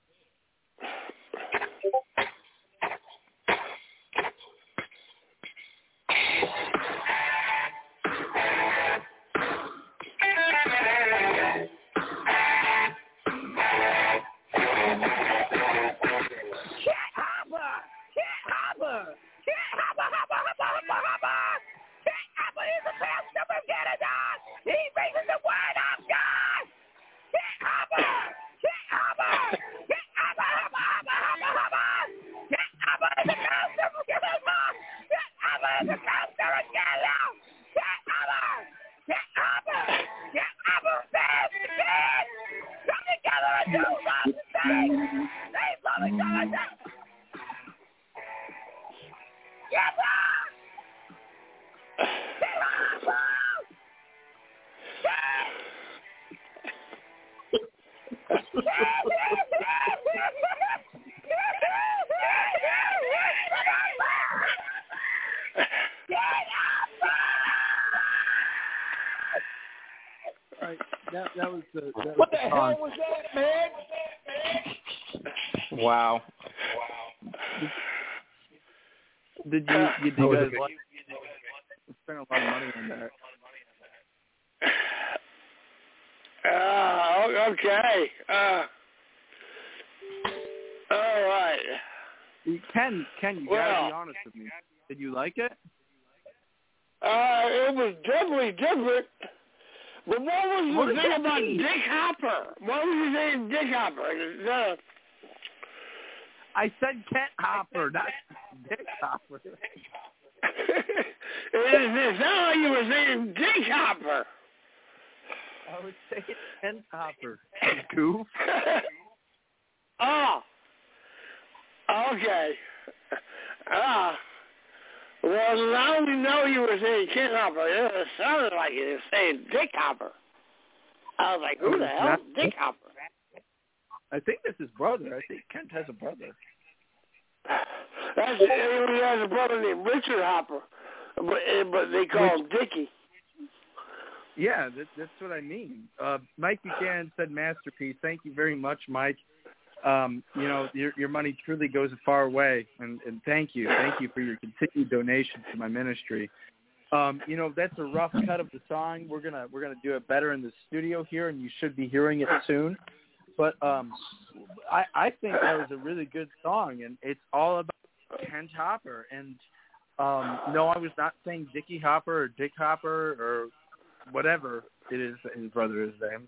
That, that was the. That What was the the hell song. was that, man? Wow. Did you? Did you Oh, guys okay. like? We spent a lot of money on that. Uh, okay. Uh, all right. Ken, Ken, you Well, gotta be honest with me. Did you like it? Uh, it was definitely different. But what was What the does thing that about mean? Dick Hopper? What was you saying, Dick Hopper? Uh, I said Kent Hopper, not Dick Hopper. it, it sounded like you were saying Dick Hopper. I would say it's Kent Hopper. Goof. Oh. Okay. Ah. Well, now we know you were saying Kent Hopper. It sounded like you were saying Dick Hopper. I was like, who the hell is Dick Hopper? I think that's his brother. I think Kent has a brother. That's, he has a brother named Richard Hopper, but, but they call him Dickie. Yeah, that, that's what I mean. Uh, Mike Buchanan said masterpiece. Thank you very much, Mike. Um, you know, your, your money truly goes a far way, and, and thank you. Thank you for your continued donation to my ministry. Um, you know, that's a rough cut of the song. We're gonna we're gonna do it better in the studio here, and you should be hearing it soon. But um, I, I think that was a really good song, and it's all about Kent Hopper. And um, no, I was not saying Dickie Hopper or Dick Hopper or whatever it is that his brother is named.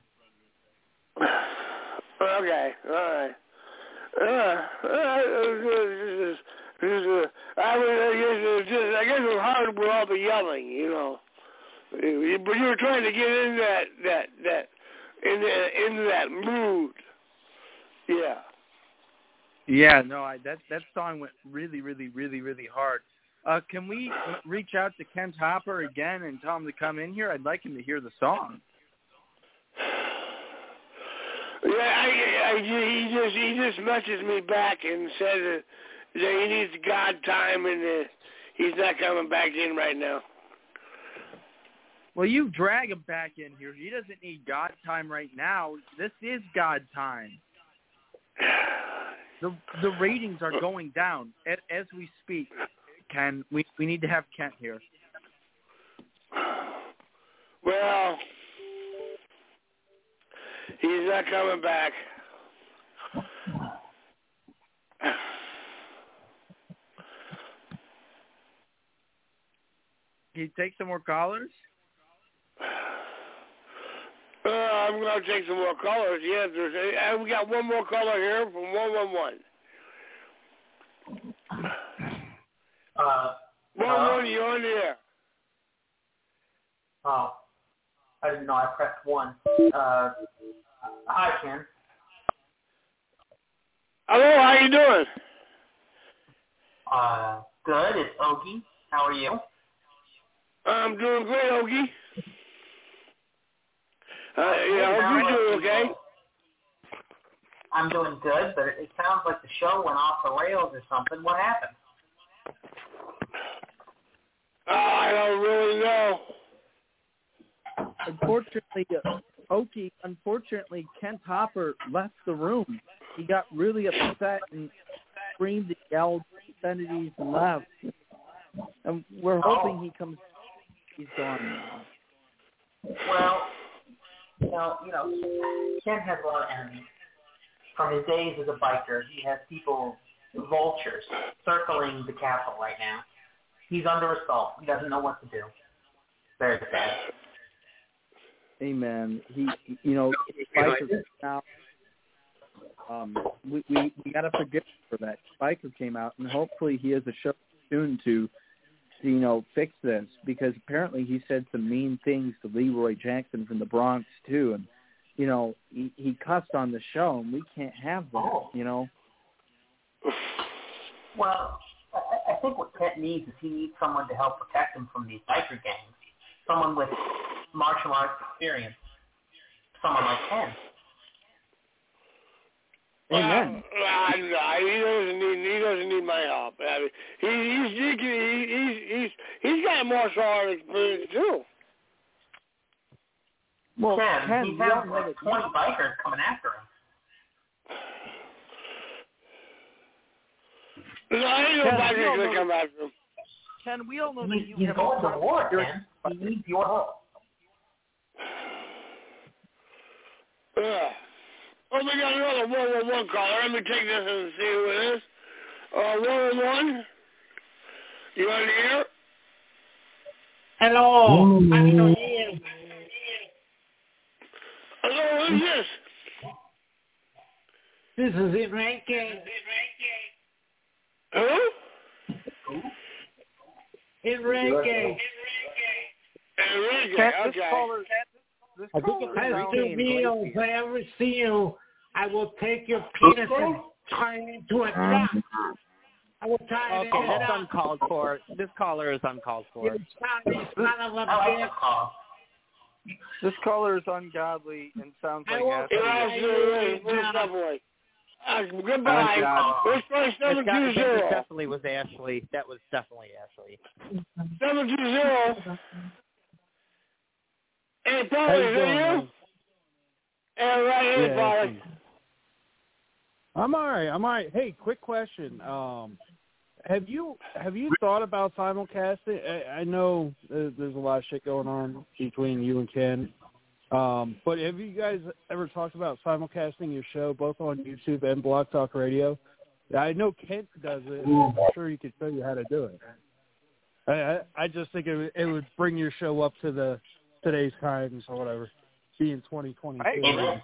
Okay, all right. Uh, uh, I mean, I guess it's just, I guess it's hard with all the yelling, you know. You, but you were trying to get into that that that into into that mood. Yeah. Yeah, no, I that that song went really, really, really, really hard. Uh, can we reach out to Kent Hopper again and tell him to come in here? I'd like him to hear the song. Yeah, I, I, he just he just messaged me back and said that, that he needs God time and uh, he's not coming back in right now. Well, you drag him back in here. He doesn't need God time right now. This is God time. The the ratings are going down as, as we speak. Ken, we we need to have Kent here. Well, he's not coming back. Can you take some more callers? Uh, I'm going to take some more callers. Yeah, there's a, we got one more caller here from one one one. Uh, one one one, you're on the air. Oh, I didn't know I pressed one. Uh, hi, Ken. Hello, how you doing? Uh, good. It's Ogie. How are you? I'm doing great, Ogie. Uh, yeah, I hope you're doing okay. I'm doing good, but it sounds like the show went off the rails or something. What happened? Oh, I don't really know. Unfortunately, uh, Okie, unfortunately, Kent Hopper left the room. He got really upset and screamed and yelled obscenities and left. And we're hoping oh. he comes. He's gone now. Well, you know, you know, Ken has a lot of enemies. From his days as a biker, he has people, vultures, circling the castle right now. He's under assault. He doesn't know what to do. Very sad. Amen. He, you know, Spiker now. Um, we we we gotta forgive him for that. Spiker came out, and hopefully he has a show soon to, to, you know, fix this, because apparently he said some mean things to Leroy Jackson from the Bronx too, and you know he, he cussed on the show, and we can't have that. Oh. You know. Well, I, I think what Kent needs is he needs someone to help protect him from these biker gangs. Someone with martial arts experience. Someone like Ken. Amen. Uh, he doesn't need. He doesn't need my help. I mean, he, he's he, he's he's he's got martial arts experience too. Well, Ken, Ken, he's got like twenty bikers coming after him. No, I ain't no bikers gonna come after him. Ken, we all know He's, that you he's have going a to war, Ken. He needs your help. Yeah. Oh, we got another one one one caller. Let me take this and see who it is. Uh, one one one. You on the air? Hello. I'm on the air. Hello, who's this? This is Enrique. Who? Enrique. Enrique, Ken, okay. This caller, this I think caller if I sounds do meal, if I ever see you, I will take your penis and tie it into a knot. I will tie it Okay, into a that's knot. uncalled for. This caller is uncalled for. You son of a bitch. This caller is ungodly and sounds I like will Ashley. Yeah, absolutely. Where's that boy? Uh, goodbye. God. Where's my seven That, two that zero? definitely was Ashley. That was definitely Ashley. Seven two zero. Hey, Paulie, How you is doing, that you? man? Hey, right here, Yeah, Paulie. I'm all right. I'm all right. Hey, quick question. Um, have you have you thought about simulcasting? I, I know there's, there's a lot of shit going on between you and Ken, um, but have you guys ever talked about simulcasting your show both on YouTube and Blog Talk Radio? I know Kent does it. I'm sure he could show you how to do it. I I, I just think it would, it would bring your show up to the today's times or whatever, being twenty twenty-two.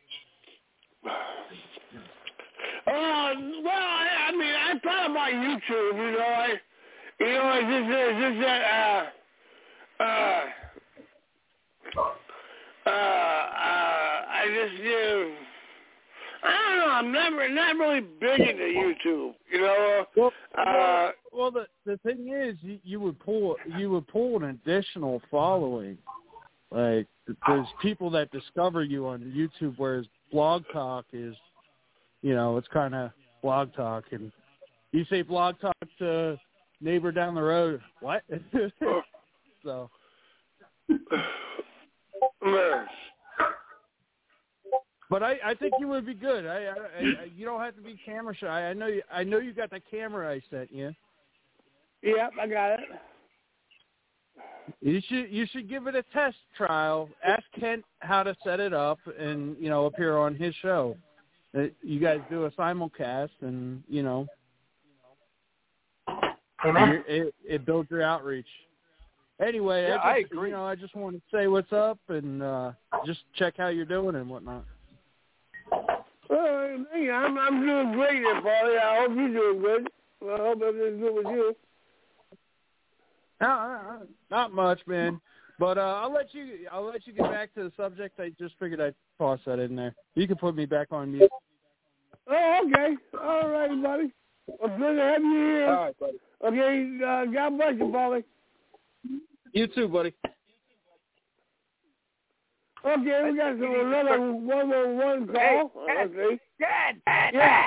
Uh, well, I, I mean, I thought about YouTube, you know, I, you know, it's just, it's just that, uh, uh, just, uh, I don't know. I'm never not really big into YouTube. You know. Well, uh, well, the the thing is, you, you would pull you would pull an additional following. Like there's people that discover you on YouTube, whereas Blog Talk is, you know, it's kind of Blog Talk, and you say Blog Talk to neighbor down the road, what? So. But I, I think you would be good. I, I, I you don't have to be camera shy. I know you. I know you got the camera I sent you. Yep, I got it. You should you should give it a test trial. Ask Kent how to set it up, and you know appear on his show. You guys do a simulcast, and you know, Amen. it, it builds your outreach. Anyway, yeah, I, just, I agree. You know, I just want to say what's up and uh, just check how you're doing and whatnot. Well, hey, I'm I'm doing great there, Paulie. I hope you're doing good. Well, I hope everything's good with you. No, not much, man. But uh, I'll let you. I'll let you get back to the subject. I just figured I'd toss that in there. You can put me back on mute. Oh, okay. All right, buddy. Well, good to have you here. All right, buddy. Okay, uh, God bless you, Paulie. You too, buddy. Okay, we got some, another one one one call. Hey, okay. Dad, Yeah.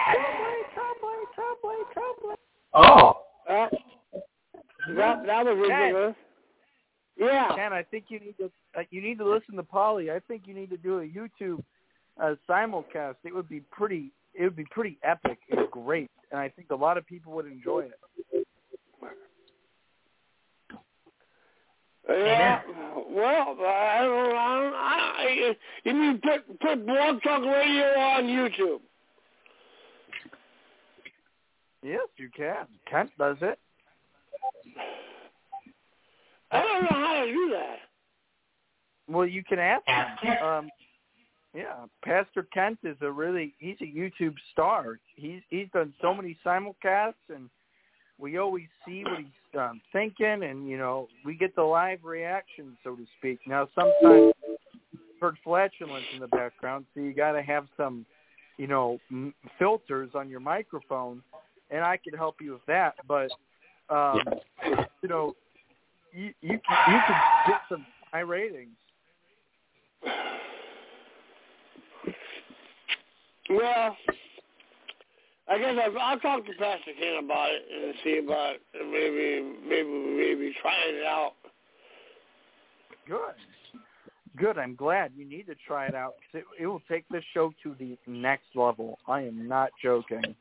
Oh. Uh, that, that was ridiculous. Yeah. Ken, I think you need to uh, you need to listen to Polly. I think you need to do a YouTube uh, simulcast. It would be pretty. It would be pretty epic and great, and I think a lot of people would enjoy it. Yeah. Well, I don't. I don't I, you need to put put Blog Talk Radio on YouTube. Yes, you can. Kent does it. I don't know how to do that. Well, you can ask him. Um, yeah, Pastor Kent is a really, he's a YouTube star. He's he's done so many simulcasts, and we always see what he's um, thinking, and, you know, we get the live reaction, so to speak. Now, sometimes you've heard flatulence in the background, so you got to have some, you know, m- filters on your microphone, and I could help you with that, but, um, you know, You you can, you can get some high ratings. Well, I guess I'll, I'll talk to Pastor Ken about it and see about maybe maybe maybe trying it out. Good, good. I'm glad. You need to try it out because it, it will take this show to the next level. I am not joking.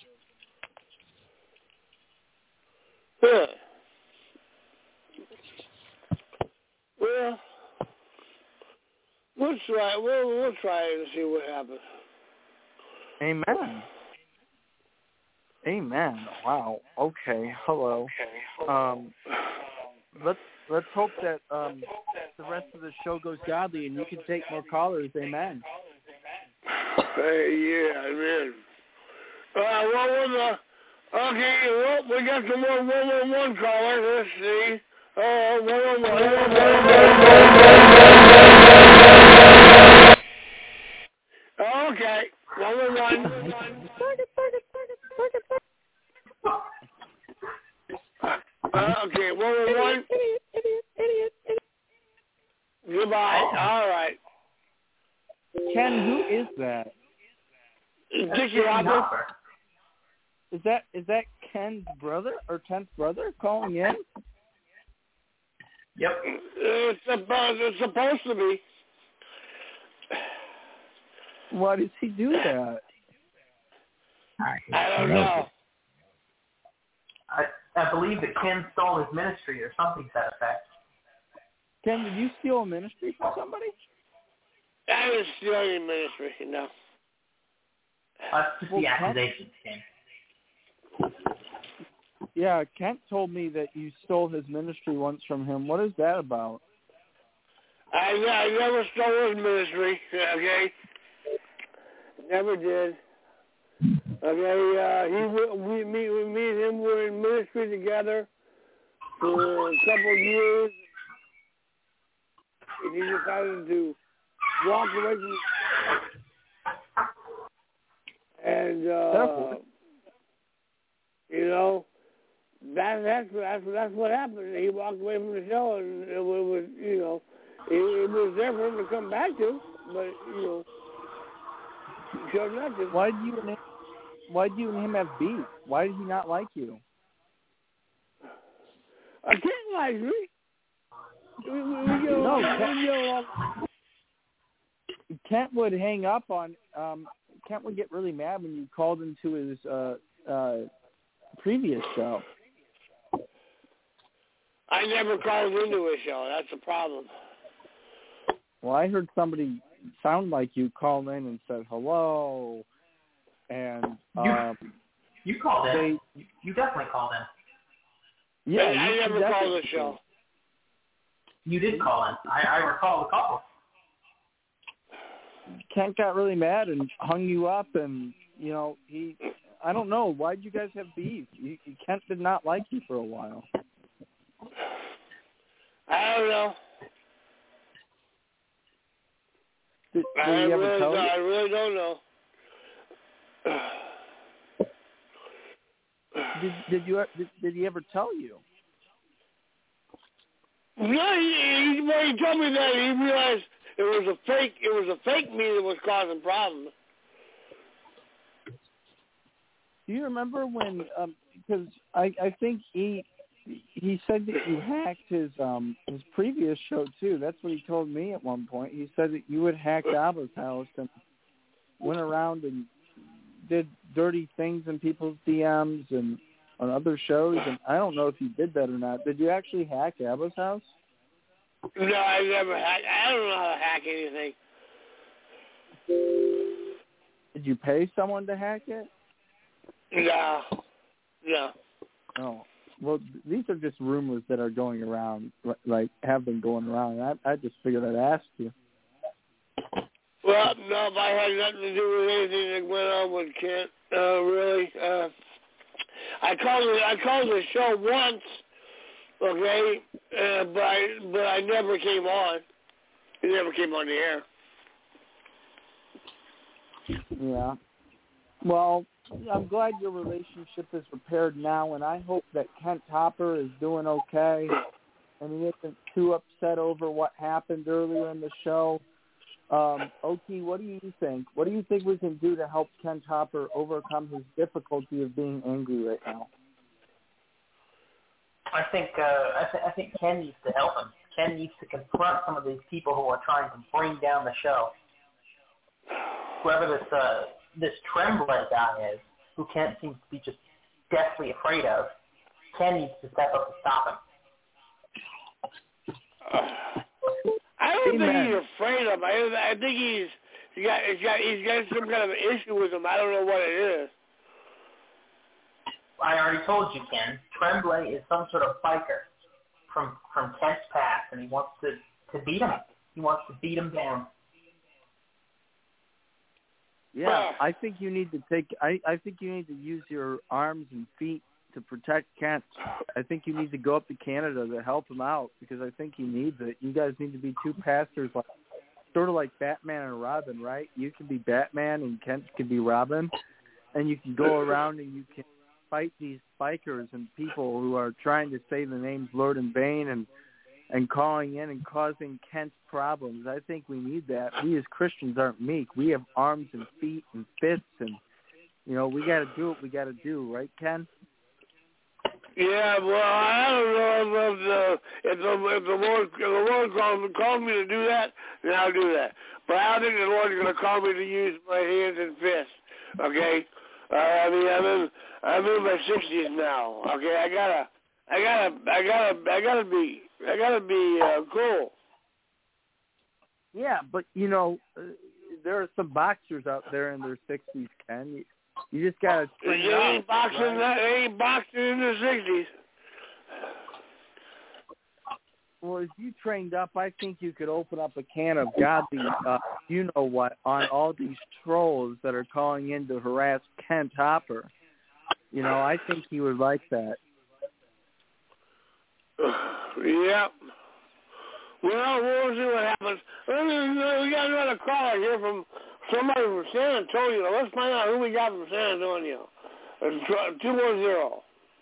Yeah. Well, we'll try. We'll we'll try it and see what happens. Amen. Amen. Wow. Okay. Hello. Um, let's let's hope that um, the rest of the show goes godly and you can take more callers. Amen. Hey, yeah, amen. Uh, what was the? Okay, well, we got some more one one one callers. Let's see. Oh, one one one. Okay, one one one. Uh, okay, one one one. Goodbye. All right. Ken, who is that? Dickie Hopper. Is that is that Ken's brother or Ken's brother calling in? Yep. It's supposed, it's supposed to be. Why does he do that? I don't know. I, I believe that Ken stole his ministry or something to that effect. Ken, did you steal a ministry from somebody? I didn't steal any ministry, no. That's just Well, the Ken- accusations, Ken. Yeah, Kent told me that you stole his ministry once from him. What is that about? I, I never stole his ministry, okay? Never did. Okay, uh, he we me me and him were in ministry together for a couple of years, and he decided to walk away from And uh, you know, that that's that's that's what happened. He walked away from the show, and it was, you know, it, it was there for him to come back to, but you know, he chose not to. Why did you and him, why did you and him have beef? Why did he not like you? I can't like me. We, we, we get along, no, we get along. Kent would hang up on. Um, Kent would get really mad when you called into his uh, uh, previous show. I never called into a show. That's the problem. Well, I heard somebody sound like you call in and said hello, and um, you, you called in. They, you definitely called in. Yeah, I, you, I never you called the show. You did call in. I, I recall the call. Kent got really mad and hung you up, and you know he. I don't know. Why did you guys have beef? You, Kent did not like you for a while. I don't know. Did, did I, he ever really tell don't, you? I really don't know. Did did you did, did he ever tell you? Yeah, he, he, when he told me that, he realized it was a fake. It was a fake me that was causing problems. Do you remember when? Um, because I I think he he said that you hacked his um his previous show too. That's what he told me at one point. He said that you had hacked Abba's house and went around and did dirty things in people's D Ms and on other shows. And I don't know if you did that or not. Did you actually hack Abba's house? No, I never hacked. I don't know how to hack anything. Did you pay someone to hack it? No, no. Oh. Well, these are just rumors that are going around, like have been going around. I, I just figured I'd ask you. Well, no, I had nothing to do with anything that went on with Kent. Uh, really, uh, I called it. I called the show once, okay, uh, but I, but I never came on. It never came on the air. Yeah. Well, I'm glad your relationship is repaired now, and I hope that Kent Hopper is doing okay, and he isn't too upset over what happened earlier in the show. Um, Oki, what do you think? What do you think we can do to help Kent Hopper overcome his difficulty of being angry right now? I think uh, I, th- I think Ken needs to help him. Ken needs to confront some of these people who are trying to bring down the show. Whoever this uh, this Tremblay guy is, who Ken seems to be just deathly afraid of, Ken needs to step up and stop him. Uh, I don't Amen. think he's afraid of him. I, I think he's he got he's got he's got some kind of an issue with him. I don't know what it is. I already told you, Ken. Tremblay is some sort of biker from from Kent's past, and he wants to, to beat him. He wants to beat him down. Yeah, I think you need to take. I, I think you need to use your arms and feet to protect Kent. I think you need to go up to Canada to help him out because I think he needs it. You guys need to be two pastors, like sort of like Batman and Robin, right? You can be Batman and Kent can be Robin, and you can go around and you can fight these bikers and people who are trying to say the names Lord in vain and and calling in and causing Kent's problems. I think we need that. We as Christians aren't meek. We have arms and feet and fists, and you know we got to do what we got to do, right, Ken? Yeah, well, I don't know if the if the, if the Lord if the Lord called, called me to do that, then I'll do that. But I don't think the Lord is going to call me to use my hands and fists. Okay, uh, I mean I'm in I'm in my sixties now. Okay, I gotta I gotta I gotta I gotta be I gotta be uh, cool. Yeah, but you know uh, there are some boxers out there in their sixties, Ken. You, You just gotta. They ain't boxing. Right? They ain't boxing in the sixties. Well, if you trained up, I think you could open up a can of godly, uh, you know what, on all these trolls that are calling in to harass Kent Hopper. You know, I think he would like that. Yep. Well, we'll see what happens. We got another caller here from somebody from San Antonio. Let's find out who we got from San Antonio. It's two one zero.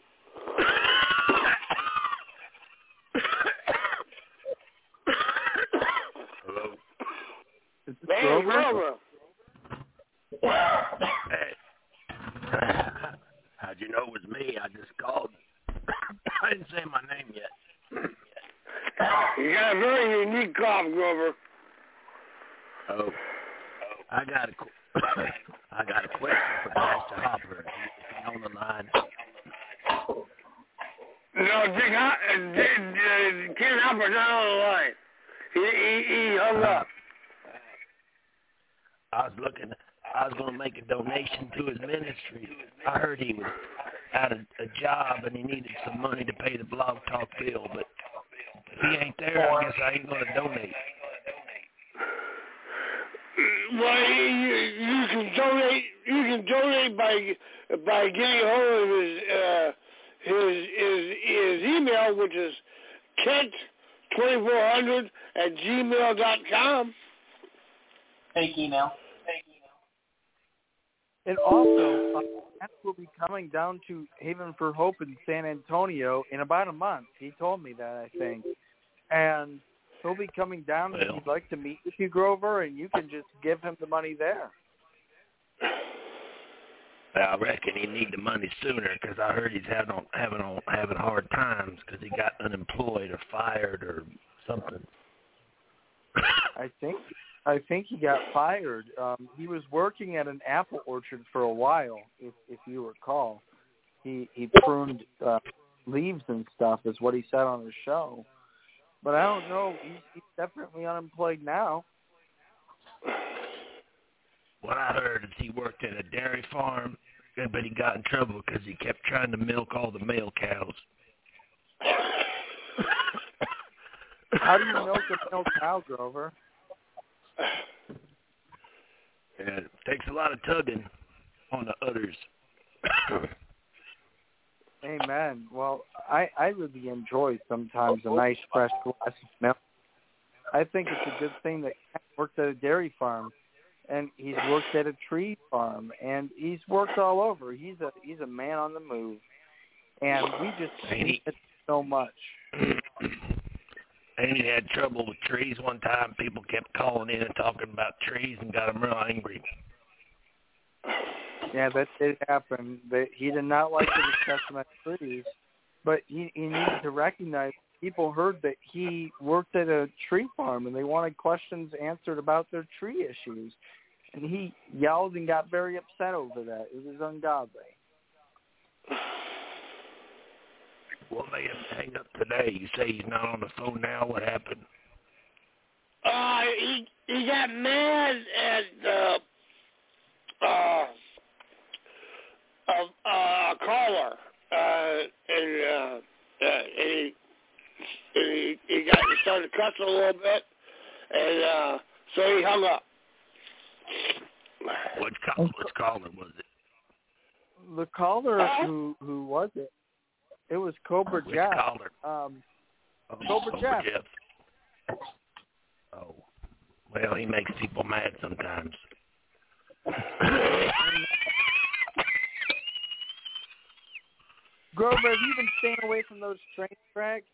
Hello. Hey, Grover. Hey. How'd you know it was me? I just called. I didn't say my name yet. You got a very unique cough, Grover. Oh, I got a, I got a question for Pastor Hopper. Is he on the line? No, Dick, uh, Dick, uh, Ken Hopper's not on the line. He, he, he hung up. I was looking. I was going to make a donation to his ministry. I heard he was out of a job and he needed some money to pay the Blog Talk bill, but if he ain't there, I guess I ain't going to donate. Well, you, you can donate. You can donate by by getting a hold of his uh, his, his his email, which is Kent twenty-four hundred at gmail dot com. Fake email. And also, uh, Kent will be coming down to Haven for Hope in San Antonio in about a month. He told me that, I think. And he'll be coming down well, and he'd like to meet with you, Grover, and you can just give him the money there. I reckon he need the money sooner because I heard he's having having having hard times because he got unemployed or fired or something. I think I think he got fired. Um, he was working at an apple orchard for a while, if if you recall. He he pruned uh, leaves and stuff, is what he said on his show. But I don't know. He's, he's definitely unemployed now. What I heard is he worked at a dairy farm, but he got in trouble because he kept trying to milk all the male cows. How do you milk a male cow, Grover? And it takes a lot of tugging on the udders. Amen. Well, I, I really enjoy sometimes a nice fresh glass of milk. I think it's a good thing that Ken worked at a dairy farm, and he's worked at a tree farm, and he's worked all over. He's a he's a man on the move, and we just hate it so much. And he had trouble with trees one time. People kept calling in and talking about trees and got him real angry. Yeah, that did happen. That he did not like the discussion of trees, but he, he needed to recognize people heard that he worked at a tree farm and they wanted questions answered about their tree issues. And he yelled and got very upset over that. It was ungodly. What made him hang up today? You say he's not on the phone now. What happened? Uh, he he got mad at uh, uh, a, a caller, uh, and, uh, uh, and he and he he got he started cussing a little bit, and uh, so he hung up. What caller? Which caller was it? The caller who who was it? It was Cobra Which Jeff. caller? Um, Oh, Cobra, Cobra Jeff. Jeff. Oh, well, he makes people mad sometimes. Grover, have you been staying away from those train tracks?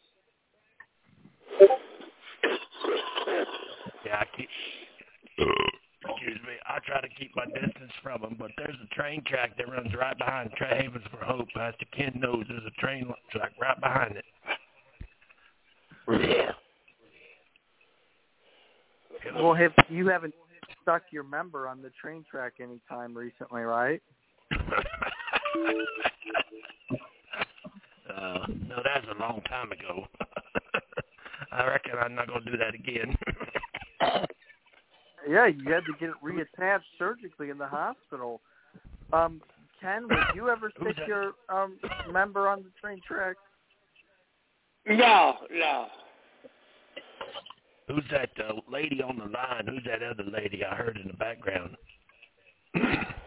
Yeah, I keep. Excuse me. I try to keep my distance from them, but there's a train track that runs right behind Tra- Havens for Hope. Pastor Ken knows there's a train track right behind it. Yeah. Well, have you haven't stuck your member on the train track anytime recently, right? uh, no, that's a long time ago. I reckon I'm not going to do that again. Yeah, you had to get it reattached surgically in the hospital. Um, Ken, would you ever stick your um, member on the train track? No, no. Who's that uh, lady on the line? Who's that other lady I heard in the background? Is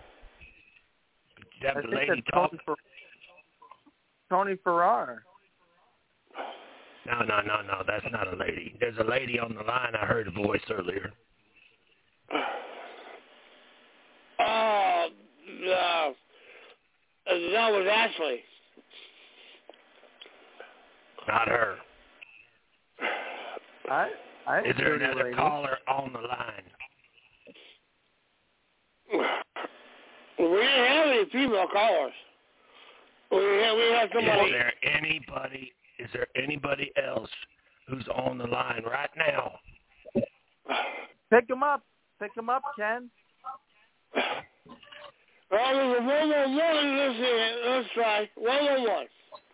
that I the think lady that's talking? Tony, Fer- Tony Farrar. No, no, no, no. That's not a lady. There's a lady on the line. I heard a voice earlier. that was Ashley. Not her. I, I Is there another lady. caller on the line? We didn't have any female callers. We had, we had somebody. Is there anybody? Is there anybody else who's on the line right now? Pick him up. Pick him up, Ken. Well, there's a one on one. Let's see it. Let's try one on one.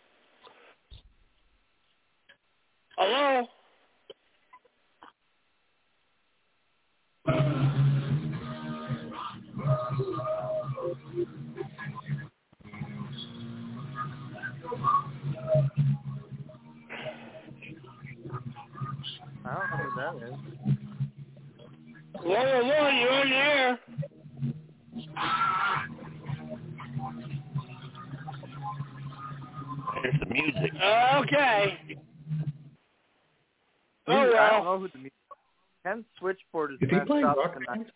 Hello. I don't know who that is. One on one, you're in the air. There's the music. Okay. Oh, I well. don't know who the music is. Ken's switchboard is Is he messed playing up rock tonight. band?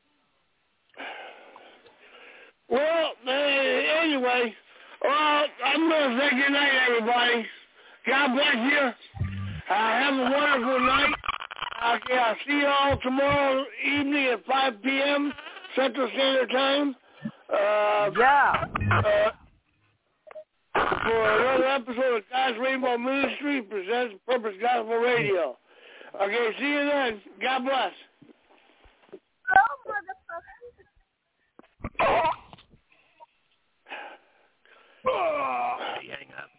Well, uh, anyway, well, I'm going to say good night, everybody. God bless you. Uh, have a wonderful night. Okay, I'll see you all tomorrow evening at five p.m. Central Standard Time. Uh, yeah. Uh, for another episode of God's Rainbow Ministry presents Purpose Gospel Radio. Okay, see you then. God bless. Oh, motherfucker. Oh, hang up.